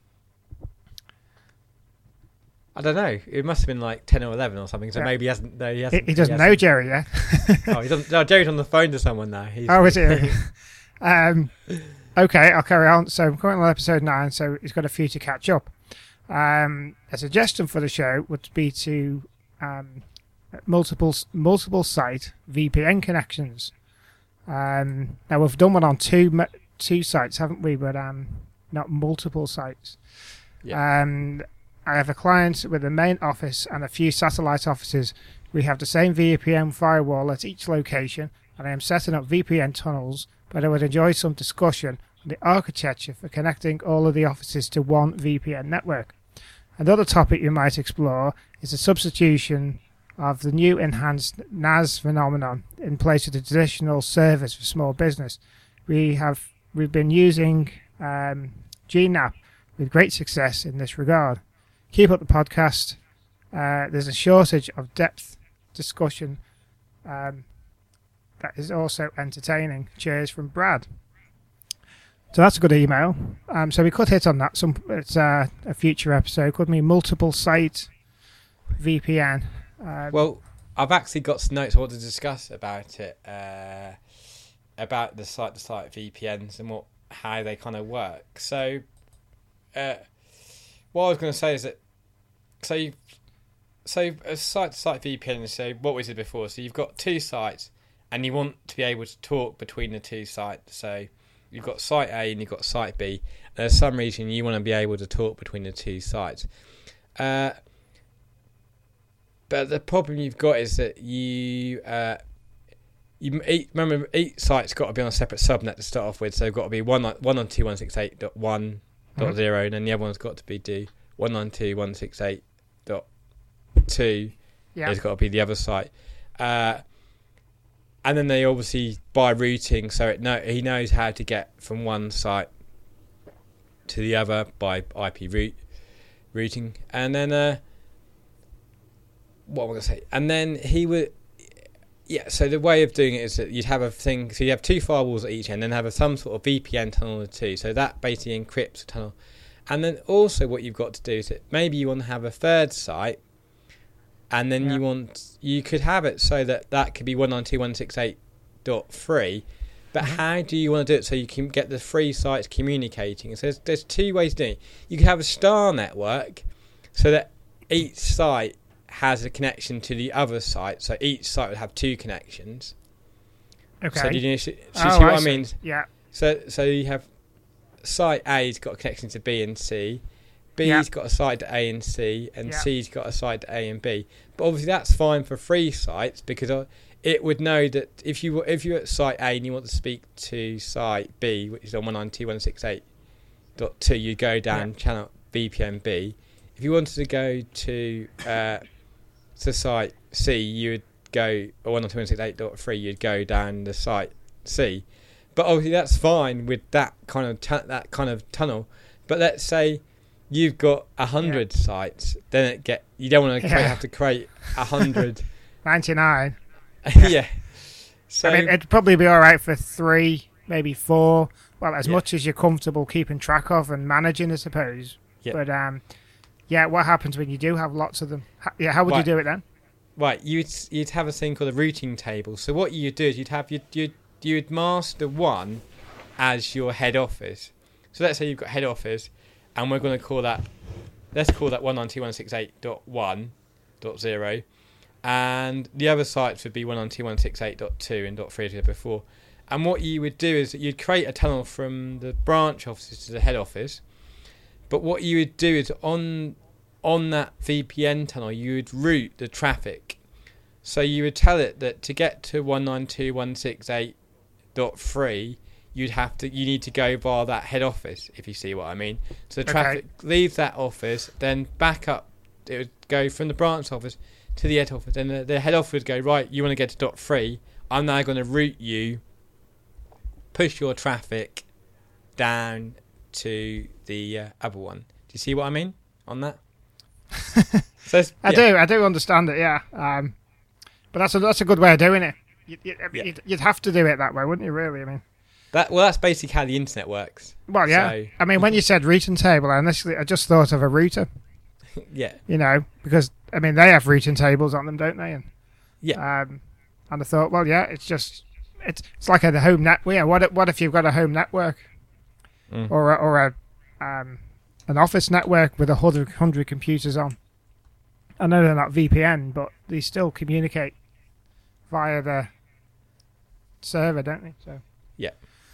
I don't know. It must have been like ten or eleven or something. So
Yeah.
maybe he hasn't. No, he hasn't.
He, he doesn't
he
know
hasn't.
Jerry yet.
Oh, he doesn't. No, Jerry's on the phone to someone now. He's,
Oh, is it? um, okay, I'll carry on. So I'm currently on episode nine, so he's got a few to catch up. Um, a suggestion for the show would be to um, multiple multiple site V P N connections. Um, now we've done one on two me- two sites, haven't we? But um, not multiple sites.
Yeah.
Um, I have a client with a main office and a few satellite offices. We have the same V P N firewall at each location, and I am setting up V P N tunnels, but I would enjoy some discussion on the architecture for connecting all of the offices to one V P N network. Another topic you might explore is the substitution of the new enhanced N A S phenomenon in place of the traditional servers for small business. We have we've been using um, G NAP with great success in this regard. Keep up the podcast. Uh, there's a shortage of depth discussion um, that is also entertaining. Cheers from Brad. So that's a good email. Um, so we could hit on that. Some it's uh, a future episode. Could be multiple site V P N. Um,
Well, I've actually got some notes I want to discuss about it, uh, about the site to site V P Ns and what how they kind of work. So, uh, what I was going to say is that so you, so a site to site V P N. So what we said before. So you've got two sites, and you want to be able to talk between the two sites. So you've got site A and you've got site B. And there's some reason you want to be able to talk between the two sites. Uh, But the problem you've got is that you, uh, you each, remember each site's got to be on a separate subnet to start off with. So they've got to be one one on two one six eight dot one dot zero, and then the other one's got to be do one nine two dot one six eight dot two.
yeah.
It's got to be the other site, uh, and then they obviously by routing, so it know he knows how to get from one site to the other by I P route routing, and then. Uh, What am I going to say? And then he would, yeah. So the way of doing it is that you'd have a thing. So you have two firewalls at each end, and have a, some sort of V P N tunnel or two. So that basically encrypts the tunnel. And then also what you've got to do is that maybe you want to have a third site, and then
Yeah.
you want you could have it so that that could be one ninety-two dot one sixty-eight dot three. But
Mhm.
how do you want to do it so you can get the three sites communicating? So there's, there's two ways of doing it. You can have a star network, so that each site has a connection to the other site, so each site would have two connections.
Okay.
So do you see, so you
Oh,
see what
I
I
see.
mean?
Yeah.
So so you have site A's got a connection to B and C, B's
Yeah.
got a site to A and C, and
Yeah.
C's got a site to A and B. But obviously that's fine for three sites because uh, it would know that if you were if you're at site A and you want to speak to site B, which is on one ninety-two dot one sixty-eight dot two, you go down
Yeah.
channel V P N B. If you wanted to go to uh, to site C, you would go or one ninety-two dot one sixty-eight dot three, you'd go down the site C. But obviously that's fine with that kind of tu- that kind of tunnel. But let's say you've got a hundred
Yeah.
sites, then it get you don't want to
Yeah.
have to create a hundred.
ninety-nine.
Yeah. So
I mean, it'd probably be all right for three, maybe four. Well, as
Yeah.
much as you're comfortable keeping track of and managing, I suppose.
Yeah.
But um, yeah, what happens when you do have lots of them? H- yeah, how would
Right.
you do it then?
right, you'd you'd have a thing called a routing table. So what you'd do is you'd have you'd you'd, you'd master one as your head office. So let's say you've got head office, and we're going to call that. Let's call that one ninety-two dot one sixty-eight dot one dot zero, and the other sites would be one ninety-two dot one sixty-eight dot two and dot three as we had before. And what you would do is that you'd create a tunnel from the branch offices to the head office. But what you would do is on on that V P N tunnel, you would route the traffic. So you would tell it that to get to one ninety-two dot one sixty-eight dot three, you'd have to you need to go via that head office, if you see what I mean. So the
Okay.
traffic leaves that office, then back up. It would go from the branch office to the head office, and the, the head office would go, right, you want to get to dot three. I'm now going to route you, push your traffic down to the uh, other one. Do you see what I mean on that? So it's-
I
yeah.
do, I do understand it, yeah. Um, but that's a that's a good way of doing it. You, you,
Yeah.
you'd, you'd have to do it that way, wouldn't you? Really, I mean.
That well, that's basically how the internet works.
Well, yeah.
So-
I mean, when you said routing table, I initially I just thought of a router.
Yeah,
You know, because I mean they have routing tables on them, don't they? And
yeah,
um, and I thought, well, yeah, it's just it's it's like a home net. Yeah, what if- what if you've got a home network
Mm.
or a, or a um, an office network with a hundred hundred computers on? I know they're not V P N, but they still communicate via the server, don't they? So
yeah.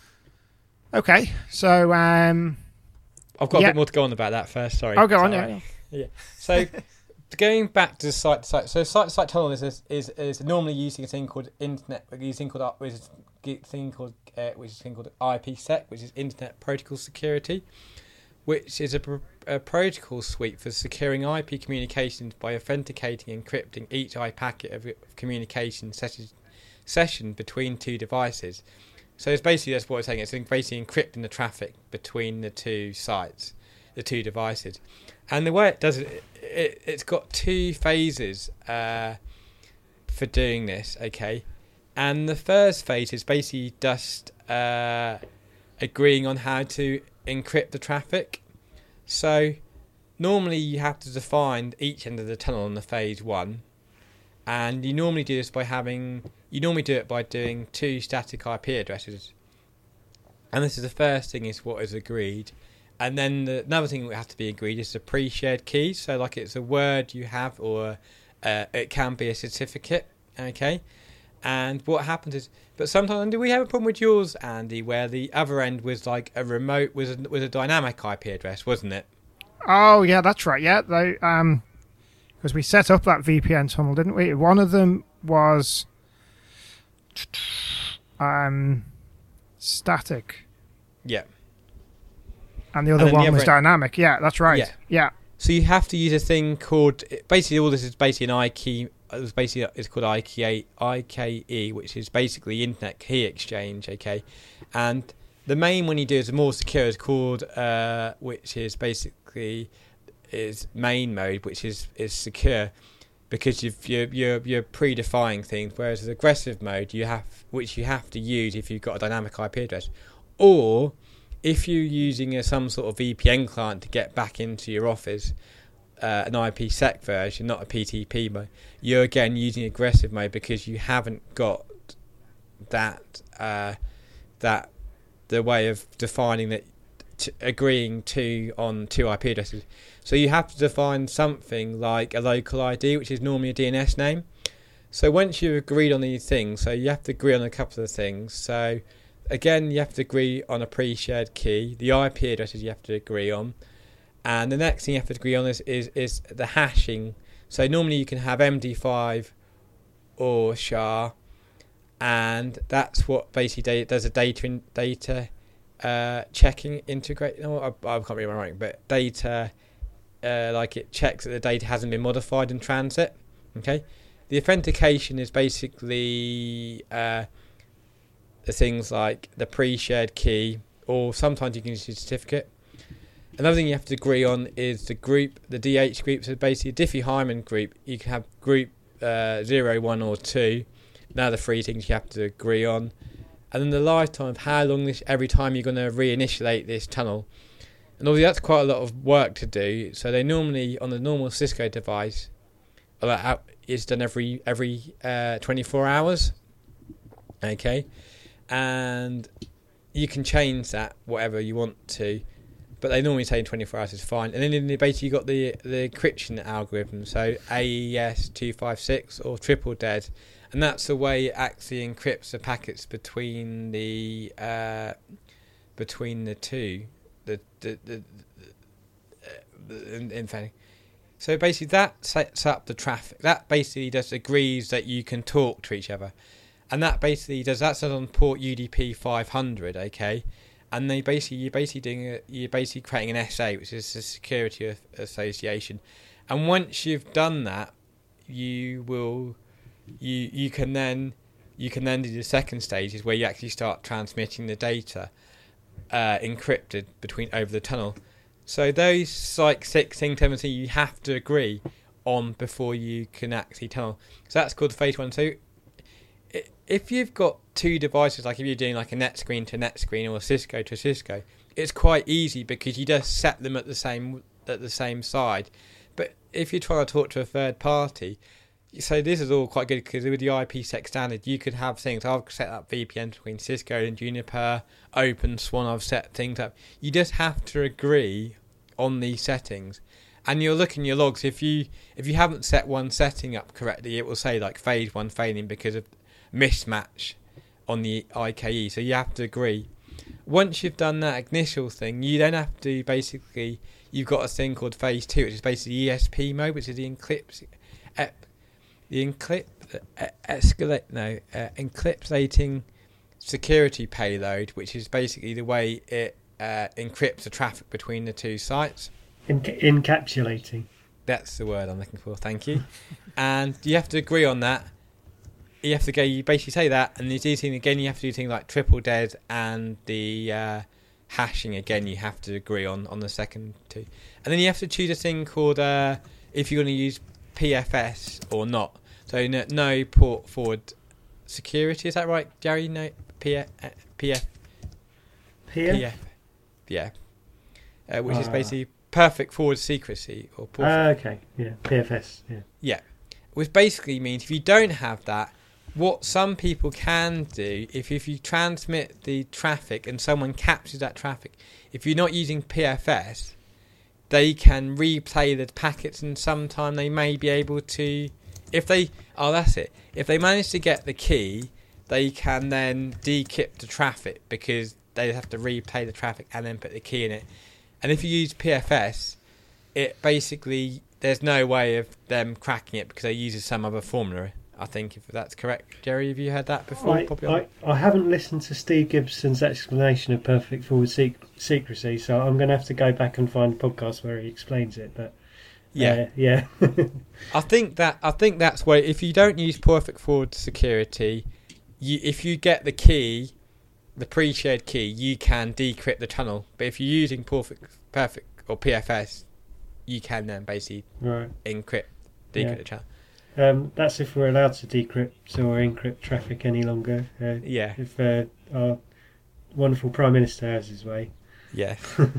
okay, so um,
I've got
Yeah.
a bit more to go on about that first. Sorry.
I'll go
Is
on.
that
Yeah,
right? Yeah. So going back to the site to site. So site to site tunnel is is, is is normally using a thing called internet, using thing called which is a thing called uh, which is a thing called I P sec, which is Internet Protocol Security, which is a, pr- a protocol suite for securing I P communications by authenticating and encrypting each I P packet of, of communication session session between two devices. So it's basically that's what it's saying. It's basically encrypting the traffic between the two sites, the two devices. And the way it does it, it it's got two phases uh, for doing this, okay? And the first phase is basically just uh, agreeing on how to encrypt the traffic. So normally you have to define each end of the tunnel on the phase one, and you normally do this by having you normally do it by doing two static I P addresses. And this is the first thing is what is agreed. And then the, another thing that has to be agreed is the pre-shared key. So like it's a word you have, or uh, it can be a certificate, okay? And what happens is, but sometimes, do we have a problem with yours, Andy, where the other end was like a remote, was a, was a dynamic I P address, wasn't it?
oh yeah, that's right. Yeah, they um, because we set up that V P N tunnel, didn't we? One of them was um static,
Yeah.
and the other
And then the
one
other
was
end-
dynamic. Yeah, that's right.
Yeah.
Yeah.
So you have to use a thing called, basically all this is basically an I key, it's basically it's called I K E, I K E, which is basically Internet Key Exchange, okay? And the main one you do is more secure, is called, uh, which is basically is main mode, which is, is secure, because you've, you're you're you're predefining things. Whereas with aggressive mode, you have which you have to use if you've got a dynamic I P address, or if you're using a, some sort of V P N client to get back into your office, uh, an I P sec version, not a P T P mode, you're again using aggressive mode because you haven't got that uh, that the way of defining that, t- agreeing to on two I P addresses. So you have to define something like a local I D, which is normally a D N S name. So once you've agreed on these things, so you have to agree on a couple of things. So again, you have to agree on a pre-shared key. The I P addresses you have to agree on. And the next thing you have to agree on is, is, is the hashing. So normally you can have M D five or S H A, and that's what basically does a data in, data uh, checking integrate. No, I, I can't read my writing, but data uh, like it checks that the data hasn't been modified in transit. Okay, the authentication is basically uh, the things like the pre-shared key, or sometimes you can use a certificate. Another thing you have to agree on is the group, the D H group. So basically, a Diffie-Hellman group, you can have group uh, zero, one, or two. Now the three things you have to agree on. And then the lifetime of how long this, every time you're going to reinitiate this tunnel. And obviously that's quite a lot of work to do. So they normally, on the normal Cisco device, it's done every every uh, twenty-four hours. Okay. And you can change that whatever you want to. But they normally say in twenty-four hours is fine. And then in the, basically you've got the, the encryption algorithm. So A E S two fifty-six or triple dead. And that's the way it actually encrypts the packets between the uh, between the two. The the the, the, the in, in fact. So basically that sets up the traffic. That basically just agrees that you can talk to each other. and that basically does that's on port U D P five hundred, okay, and they basically you're basically doing a, you're basically creating an S A, which is a security association, and once you've done that, you will you you can then you can then do the second stage, is where you actually start transmitting the data uh, encrypted between over the tunnel. So those like six things obviously you have to agree on before you can actually tunnel. So that's called phase one. So if you've got two devices, like if you're doing like a net screen to net screen or a Cisco to Cisco, it's quite easy because you just set them at the same at the same side. But if you try to talk to a third party, so this is all quite good because with the IPsec standard, you could have things. I've set up V P N between Cisco and Juniper, OpenSwan. I've set things up. You just have to agree on these settings, and you'll look in your logs. If you if you haven't set one setting up correctly, it will say like phase one failing because of mismatch on the I K E. So you have to agree. Once you've done that initial thing, you then have to basically you've got a thing called phase two, which is basically E S P mode, which is the encrypt, uh, the encrypt, uh, escalate no uh, encryptating security payload, which is basically the way it uh, encrypts the traffic between the two sites.
Enc- encapsulating.
That's the word I'm looking for. Thank you. And you have to agree on that. You have to go. You basically say that, and you do things again. You have to do things like triple dead and the uh, hashing again. You have to agree on, on the second two, and then you have to choose a thing called uh, if you're going to use P F S or not. So no, no port forward security. Is that right, Jerry? No P F P F
P F
P F yeah, uh, which uh, is
Ah.
basically perfect forward secrecy or port.
Ah, okay, yeah, P F S, yeah.
Yeah, which basically means if you don't have that, what some people can do, if, if you transmit the traffic and someone captures that traffic, if you're not using P F S, they can replay the packets, and sometime they may be able to, if they, oh that's it, if they manage to get the key, they can then decrypt the traffic because they have to replay the traffic and then put the key in it. And if you use P F S, it basically, there's no way of them cracking it because they use some other formula. I think if that's correct. Jerry, have you heard that before?
I, I, I haven't listened to Steve Gibson's explanation of perfect forward sec- secrecy, so I'm going to have to go back and find a podcast where he explains it. But
yeah,
uh, yeah.
I think that I think that's where if you don't use perfect forward security, you if you get the key, the pre-shared key, you can decrypt the tunnel. But if you're using perfect perfect or P F S, you can then basically
right.
encrypt decrypt
Yeah.
the channel.
Um, that's if we're allowed to decrypt or encrypt traffic any longer. Uh,
Yeah.
If uh, our wonderful Prime Minister has his way.
Yeah.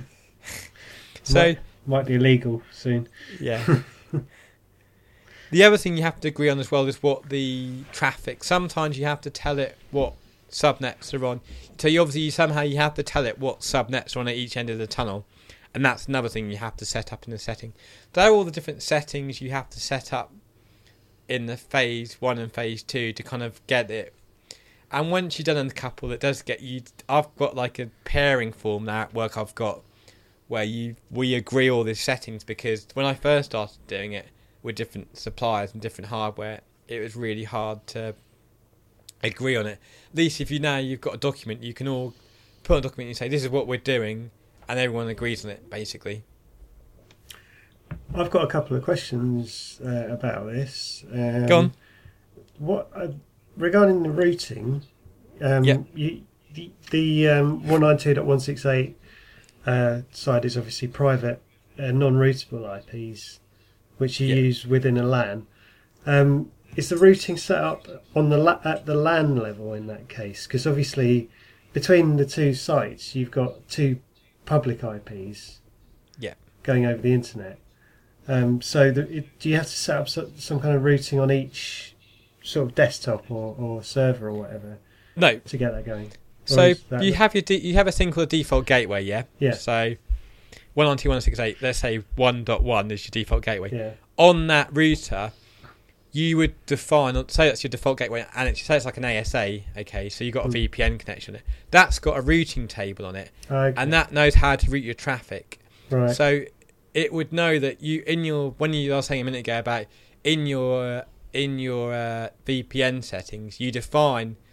So
might, might be illegal soon.
yeah. The other thing you have to agree on as well is what the traffic. Sometimes you have to tell it what subnets are on. So you obviously somehow you have to tell it what subnets are on at each end of the tunnel, and that's another thing you have to set up in the setting. There are all the different settings you have to set up in the phase one and phase two to kind of get it. And once you've done a couple, it does get you. I've got like a pairing form now at work. I've got where you we agree all these settings, because when I first started doing it with different suppliers and different hardware, it was really hard to agree on it. At least if you now you've got a document, you can all put on a document and say this is what we're doing, and everyone agrees on it basically.
I've got a couple of questions uh, about this. Um,
Go on.
What uh, regarding the routing? Um,
Yep.
you, the the um, one ninety-two dot one sixty-eight uh, side is obviously private, uh, non-routable I Ps, which you
Yep.
use within a LAN. Um, is the routing set up on the la- at the LAN level in that case? Because obviously, between the two sites, you've got two public I Ps.
Yeah.
Going over the internet. Um, so the, it, do you have to set up so, some kind of routing on each sort of desktop or, or server or whatever
No.
to get that going? Or
So
is that
you
the-
have your de- you have a thing called a default gateway, yeah.
Yeah.
So one ninety-two dot one sixty-eight, let's say one dot one is your default gateway.
Yeah.
On that router, you would define, say that's your default gateway, and it's say it's like an A S A. Okay, so you've got a
Mm.
V P N connection. That's got a routing table on it,
Okay.
and that knows how to route your traffic.
Right.
So it would know that you in your when you I was saying a minute ago about in your in your uh, V P N settings, you define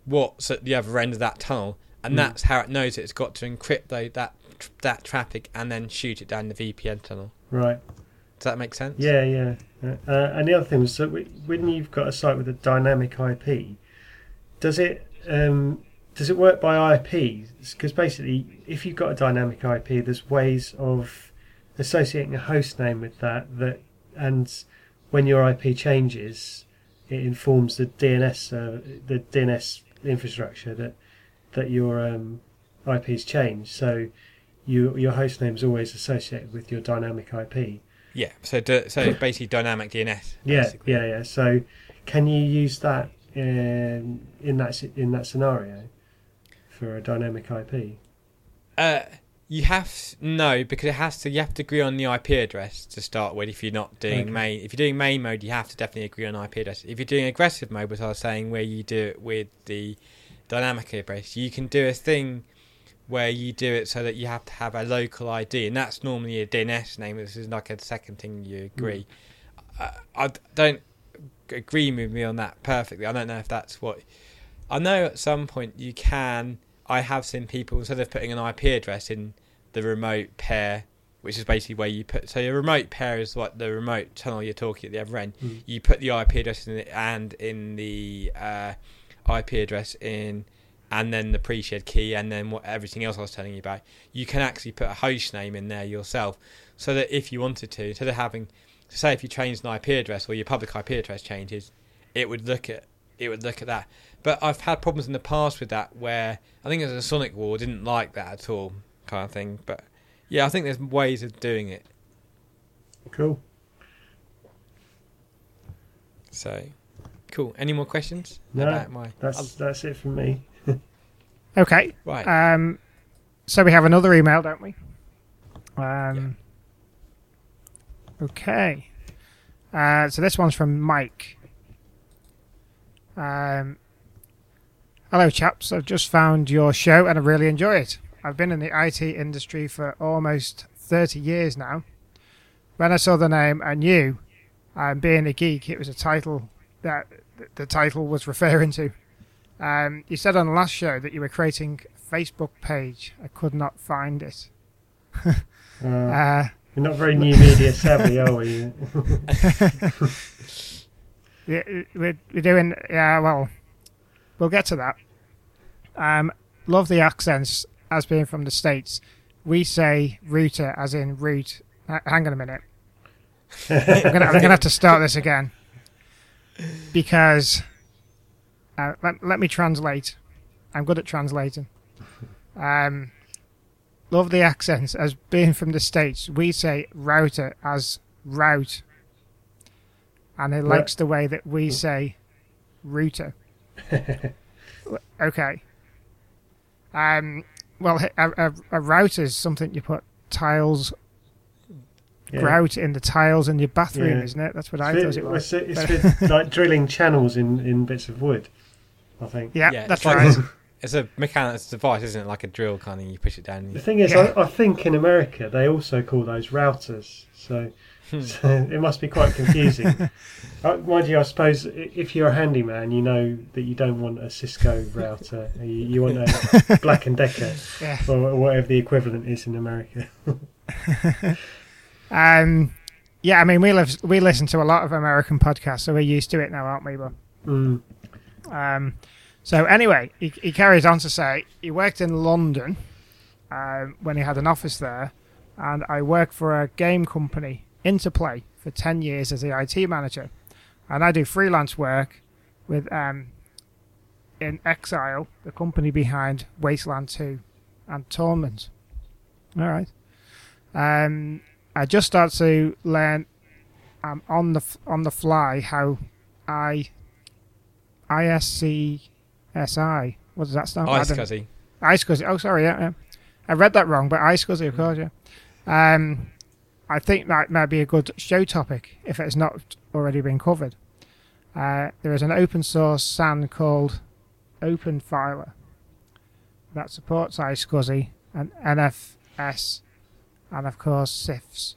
what's at the other end of that tunnel, and mm. that's how it knows it's got to encrypt though, that that traffic and then shoot it down the V P N tunnel.
Right.
Does that make sense?
Yeah, yeah. Uh, and the other thing was, so when you've got a site with a dynamic I P, does it um, does it work by I P? Because basically, if you've got a dynamic I P, there's ways of associating a host name with that. That and when your I P changes, it informs the D N S uh, the D N S infrastructure that that your um, I P's changed. So you, your host name is always associated with your dynamic I P.
Yeah, so do, so basically dynamic D N S.
Yeah,
basically.
yeah, yeah. So can you use that in, in that in that scenario for a dynamic I P?
Uh, you have no, because it has to. You have to agree on the I P address to start with. If you're not doing
Okay.
main, if you're doing main mode, you have to definitely agree on I P address. If you're doing aggressive mode, which I was saying, where you do it with the dynamic address, you can do a thing where you do it so that you have to have a local I D, and that's normally a D N S name. This is like a second thing you agree. Mm. Uh, I don't agree with me on that perfectly. I don't know if that's what... I know at some point you can... I have seen people, instead of putting an I P address in the remote pair, which is basically where you put... So your remote pair is like the remote tunnel you're talking at the other end. Mm. You put the I P address in it and in the uh, I P address in... and then the pre-shared key, and then what everything else I was telling you about. You can actually put a host name in there yourself, so that if you wanted to, instead of having, say, if you changed an I P address or your public I P address changes, it would look at it would look at that. But I've had problems in the past with that, where I think it was a Sonic War didn't like that at all, kind of thing. But yeah, I think there's ways of doing it.
Cool.
So, cool. Any more questions?
No,
about my,
that's
I'll,
that's it from me.
Okay.
Right.
Um, so we have another email, don't we? Um, yeah. Okay. Uh, so this one's from Mike. Um, hello, chaps. I've just found your show and I really enjoy it. I've been in the I T industry for almost thirty years now. When I saw the name, I knew, um, being a geek, it was a title that the title was referring to. Um, you said on the last show that you were creating a Facebook page. I could not find it.
uh,
uh,
you're not very new media savvy, are we?
yeah, we're, we're doing... Yeah, well, we'll get to that. Um, love the accents as being from the States. We say router as in root. Uh, hang on a minute. I'm going to have to start this again. Because... Uh, let, let me translate. I'm good at translating. Um, love the accents as being from the States. We say router as route. And he likes the way that we say router. Okay. Um, well, a, a, a router is something you put tiles, yeah. grout in the tiles in your bathroom, yeah. isn't it? That's what it's I thought it was.
It's, it's with, like drilling channels in, in bits of wood. I think.
Yeah,
yeah
that's
like
right.
It's a mechanical device, isn't it? Like a drill kind of, you push it down. And
the thing is, yeah. I, I think in America they also call those routers, so, so it must be quite confusing. uh, mind you, I suppose if you're a handyman, you know that you don't want a Cisco router. You, you want a Black and Decker, yeah. or whatever the equivalent is in America.
um, yeah, I mean, we live, we listen to a lot of American podcasts, so we're used to it now, aren't we? But,
mm.
Um, so anyway, he, he carries on to say he worked in London um, when he had an office there, and I worked for a game company, Interplay, for ten years as the I T manager, and I do freelance work with um, in Exile, the company behind Wasteland two and Torment. All right. Um, I just started to learn um, on the on the fly how I. I S C S I. What does that stand for?
iSCSI.
iSCSI. Oh, sorry. Yeah, yeah. I read that wrong, but iSCSI, of course, yeah. Um, I think that might be a good show topic if it's not already been covered. Uh, there is an open source S A N called OpenFiler that supports iSCSI and N F S and, of course, C I F S.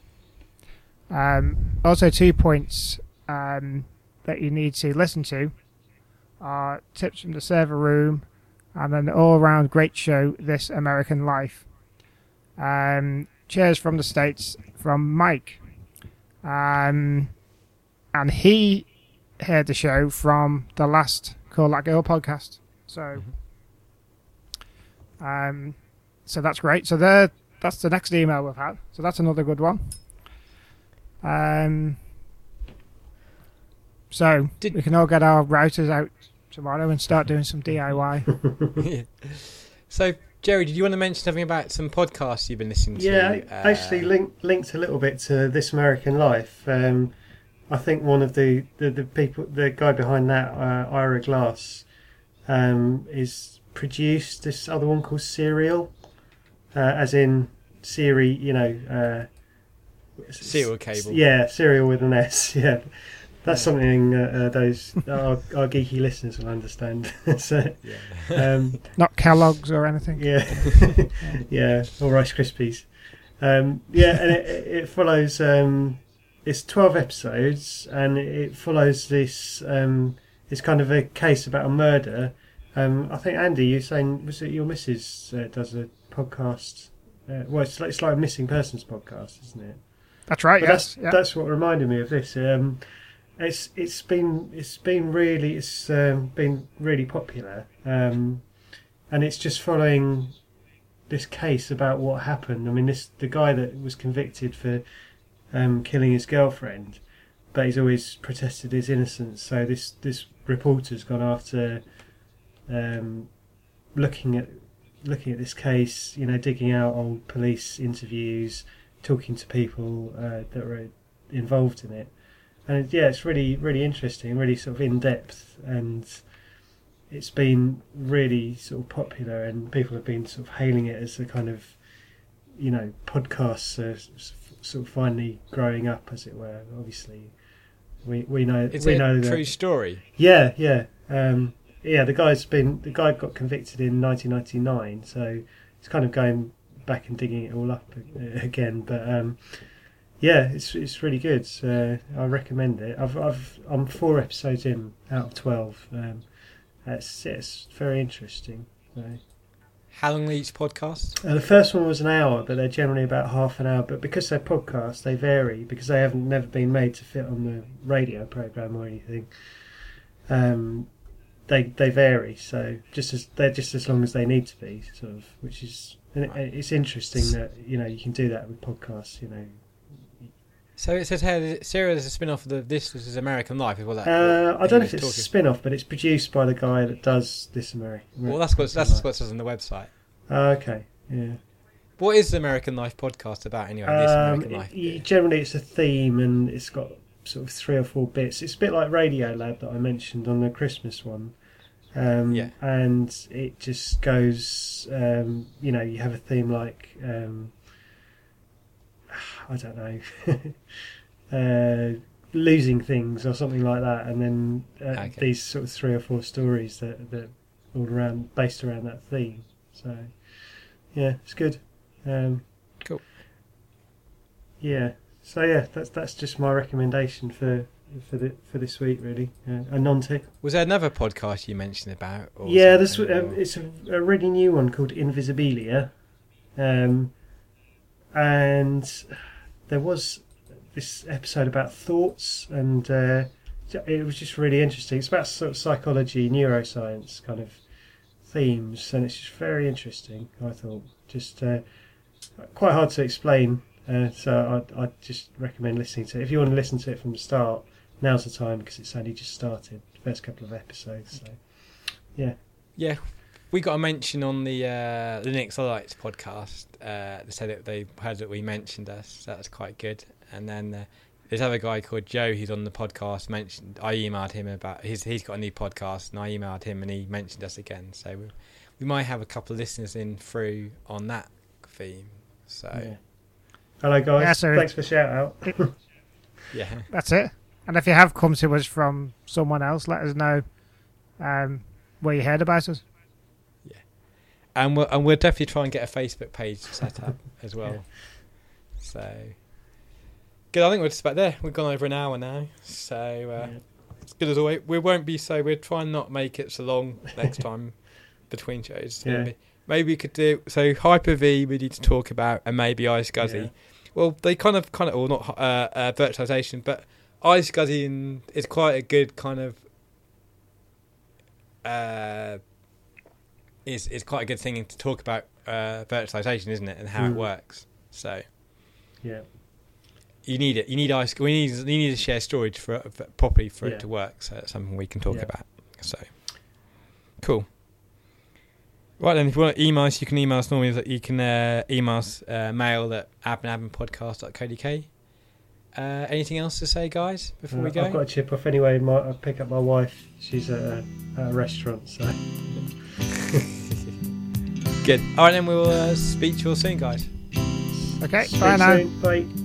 Um, also, two points um, that you need to listen to. our tips from the server room, and an all-round great show, This American Life. Um, cheers from the States from Mike. Um, and he heard the show from the last Call That Girl podcast. So, um, so that's great. So there, that's the next email we've had. So that's another good one. Um, so
Did-
we can all get our routers out tomorrow and start doing some D I Y.
Yeah. So, Jerry, did you want to mention something about some podcasts you've been listening to?
Yeah,
Uh,
actually link, linked a little bit to This American Life. Um, I think one of the, the, the people, the guy behind that, uh, Ira Glass, um, is produced this other one called Serial, uh, as in Siri, you know. Uh,
Serial cable.
Yeah, Serial with an S, yeah. That's
Yeah.
something uh, uh, those our, our geeky listeners will understand. so,
Yeah.
um,
Not Kellogg's or anything.
yeah, yeah, or Rice Krispies. Um, yeah, and it, it follows. Um, it's twelve episodes, and it follows this. Um, it's kind of a case about a murder. Um, I think Andy, you're saying, was it your missus uh, does a podcast? Uh, well, it's like, it's like a missing persons podcast, isn't it?
That's right.
But
Yes.
that's
Yeah.
that's what reminded me of this. Um, it's it's been it's been really it's um, been really popular, um, and it's just following this case about what happened. I mean, this the guy that was convicted for um, killing his girlfriend, but he's always protested his innocence. So this this reporter's gone after um, looking at looking at this case. You know, digging out old police interviews, talking to people uh, that were involved in it. And yeah, it's really, really interesting, really sort of in depth, and it's been really sort of popular, and people have been sort of hailing it as a kind of, you know, podcasts are sort of finally growing up, as it were. Obviously, we we know
Is
we
it
know
a
that.
true story?
Yeah, yeah, um, yeah. The guy's been the guy got convicted in nineteen ninety-nine, so it's kind of going back and digging it all up again, but. Um, Yeah, it's it's really good. Uh, I recommend it. I've I've I'm four episodes in out of twelve. Um, it's it's very interesting. So,
How long are each podcast?
uh, the first one was an hour, but they're generally about half an hour. But because they're podcasts, they vary because they haven't never been made to fit on the radio program or anything. Um, they they vary. So just as they're just as long as they need to be, sort of. Which is and it, it's interesting that you know you can do that with podcasts. You know.
So it says here, Serial is a spin-off of the This Was American Life. Is what that?
Uh,
what
I don't know
he
if it's
was
a
talking-
spin-off, but it's produced by the guy that does This American.
Well, that's what that's what it says on the website.
Oh, okay, yeah.
What is the American Life podcast about anyway? This
Um,
American
it-
Life.
you- generally, it's a theme, and it's got sort of three or four bits. It's a bit like Radio Lab that I mentioned on the Christmas one. Um,
Yeah.
And it just goes, um, you know, you have a theme like, um, I don't know, uh, losing things or something like that, and then uh,
Okay.
these sort of three or four stories that that all around based around that theme. So, yeah, it's good. Um,
Cool.
Yeah. So yeah, that's that's just my recommendation for for the for this week, really. Uh, a non-tech.
Was there another podcast you mentioned about? Or
Yeah, this
something,
uh,
or-
it's a, a really new one called Invisibilia, um, and there was this episode about thoughts, and uh, it was just really interesting. It's about sort of psychology, neuroscience kind of themes, and it's just very interesting. I thought just uh, quite hard to explain, uh, so I I just recommend listening to it. If you want to listen to it from the start, now's the time because it's only just started, the first couple of episodes. So yeah.
Yeah, we got a mention on the uh, Linux Lights podcast. Uh, they said that they heard that we mentioned us. So that's quite good. And then uh, this other guy called Joe, who's on the podcast, mentioned. I emailed him about his. He's got a new podcast, and I emailed him, and he mentioned us again. So we, we might have a couple of listeners in through on that theme. So
Yeah. Hello guys,
Yeah, so-
thanks for shout out.
yeah,
That's it. And if you have come to us from someone else, let us know um, where you heard about us.
and we'll and we'll definitely try and get a Facebook page set up as well.
Yeah.
So good. I think we're just about there. We've gone over an hour now. So uh,
Yeah.
as good as always. We won't be so. We're trying not make it so long next time between shows. It's gonna
Yeah.
be, maybe we could do so. Hyper-V we need to talk about, and maybe iSCSI.
Yeah.
Well, they kind of, kind of, or not uh, uh, virtualization, but iSCSI is quite a good kind of. Uh, is is quite a good thing to talk about uh, virtualization, isn't it, and how
Mm.
it works. So.
Yeah.
You need it. You need ice. We need. You need to share storage for, for properly for
Yeah.
it to work. So that's something we can talk
Yeah.
about. So cool. Right then, if you want to email us, you can email us normally. That you can uh, email us uh, mail at admin admin podcast dot co dot uk. Uh, anything else to say, guys, before
Uh,
we go?
I've got to chip off anyway. My, I pick up my wife. She's at a, at a restaurant. So
Good. All right, then we'll uh, speak to you all soon, guys.
Okay,
Speak
bye now.
soon. Bye.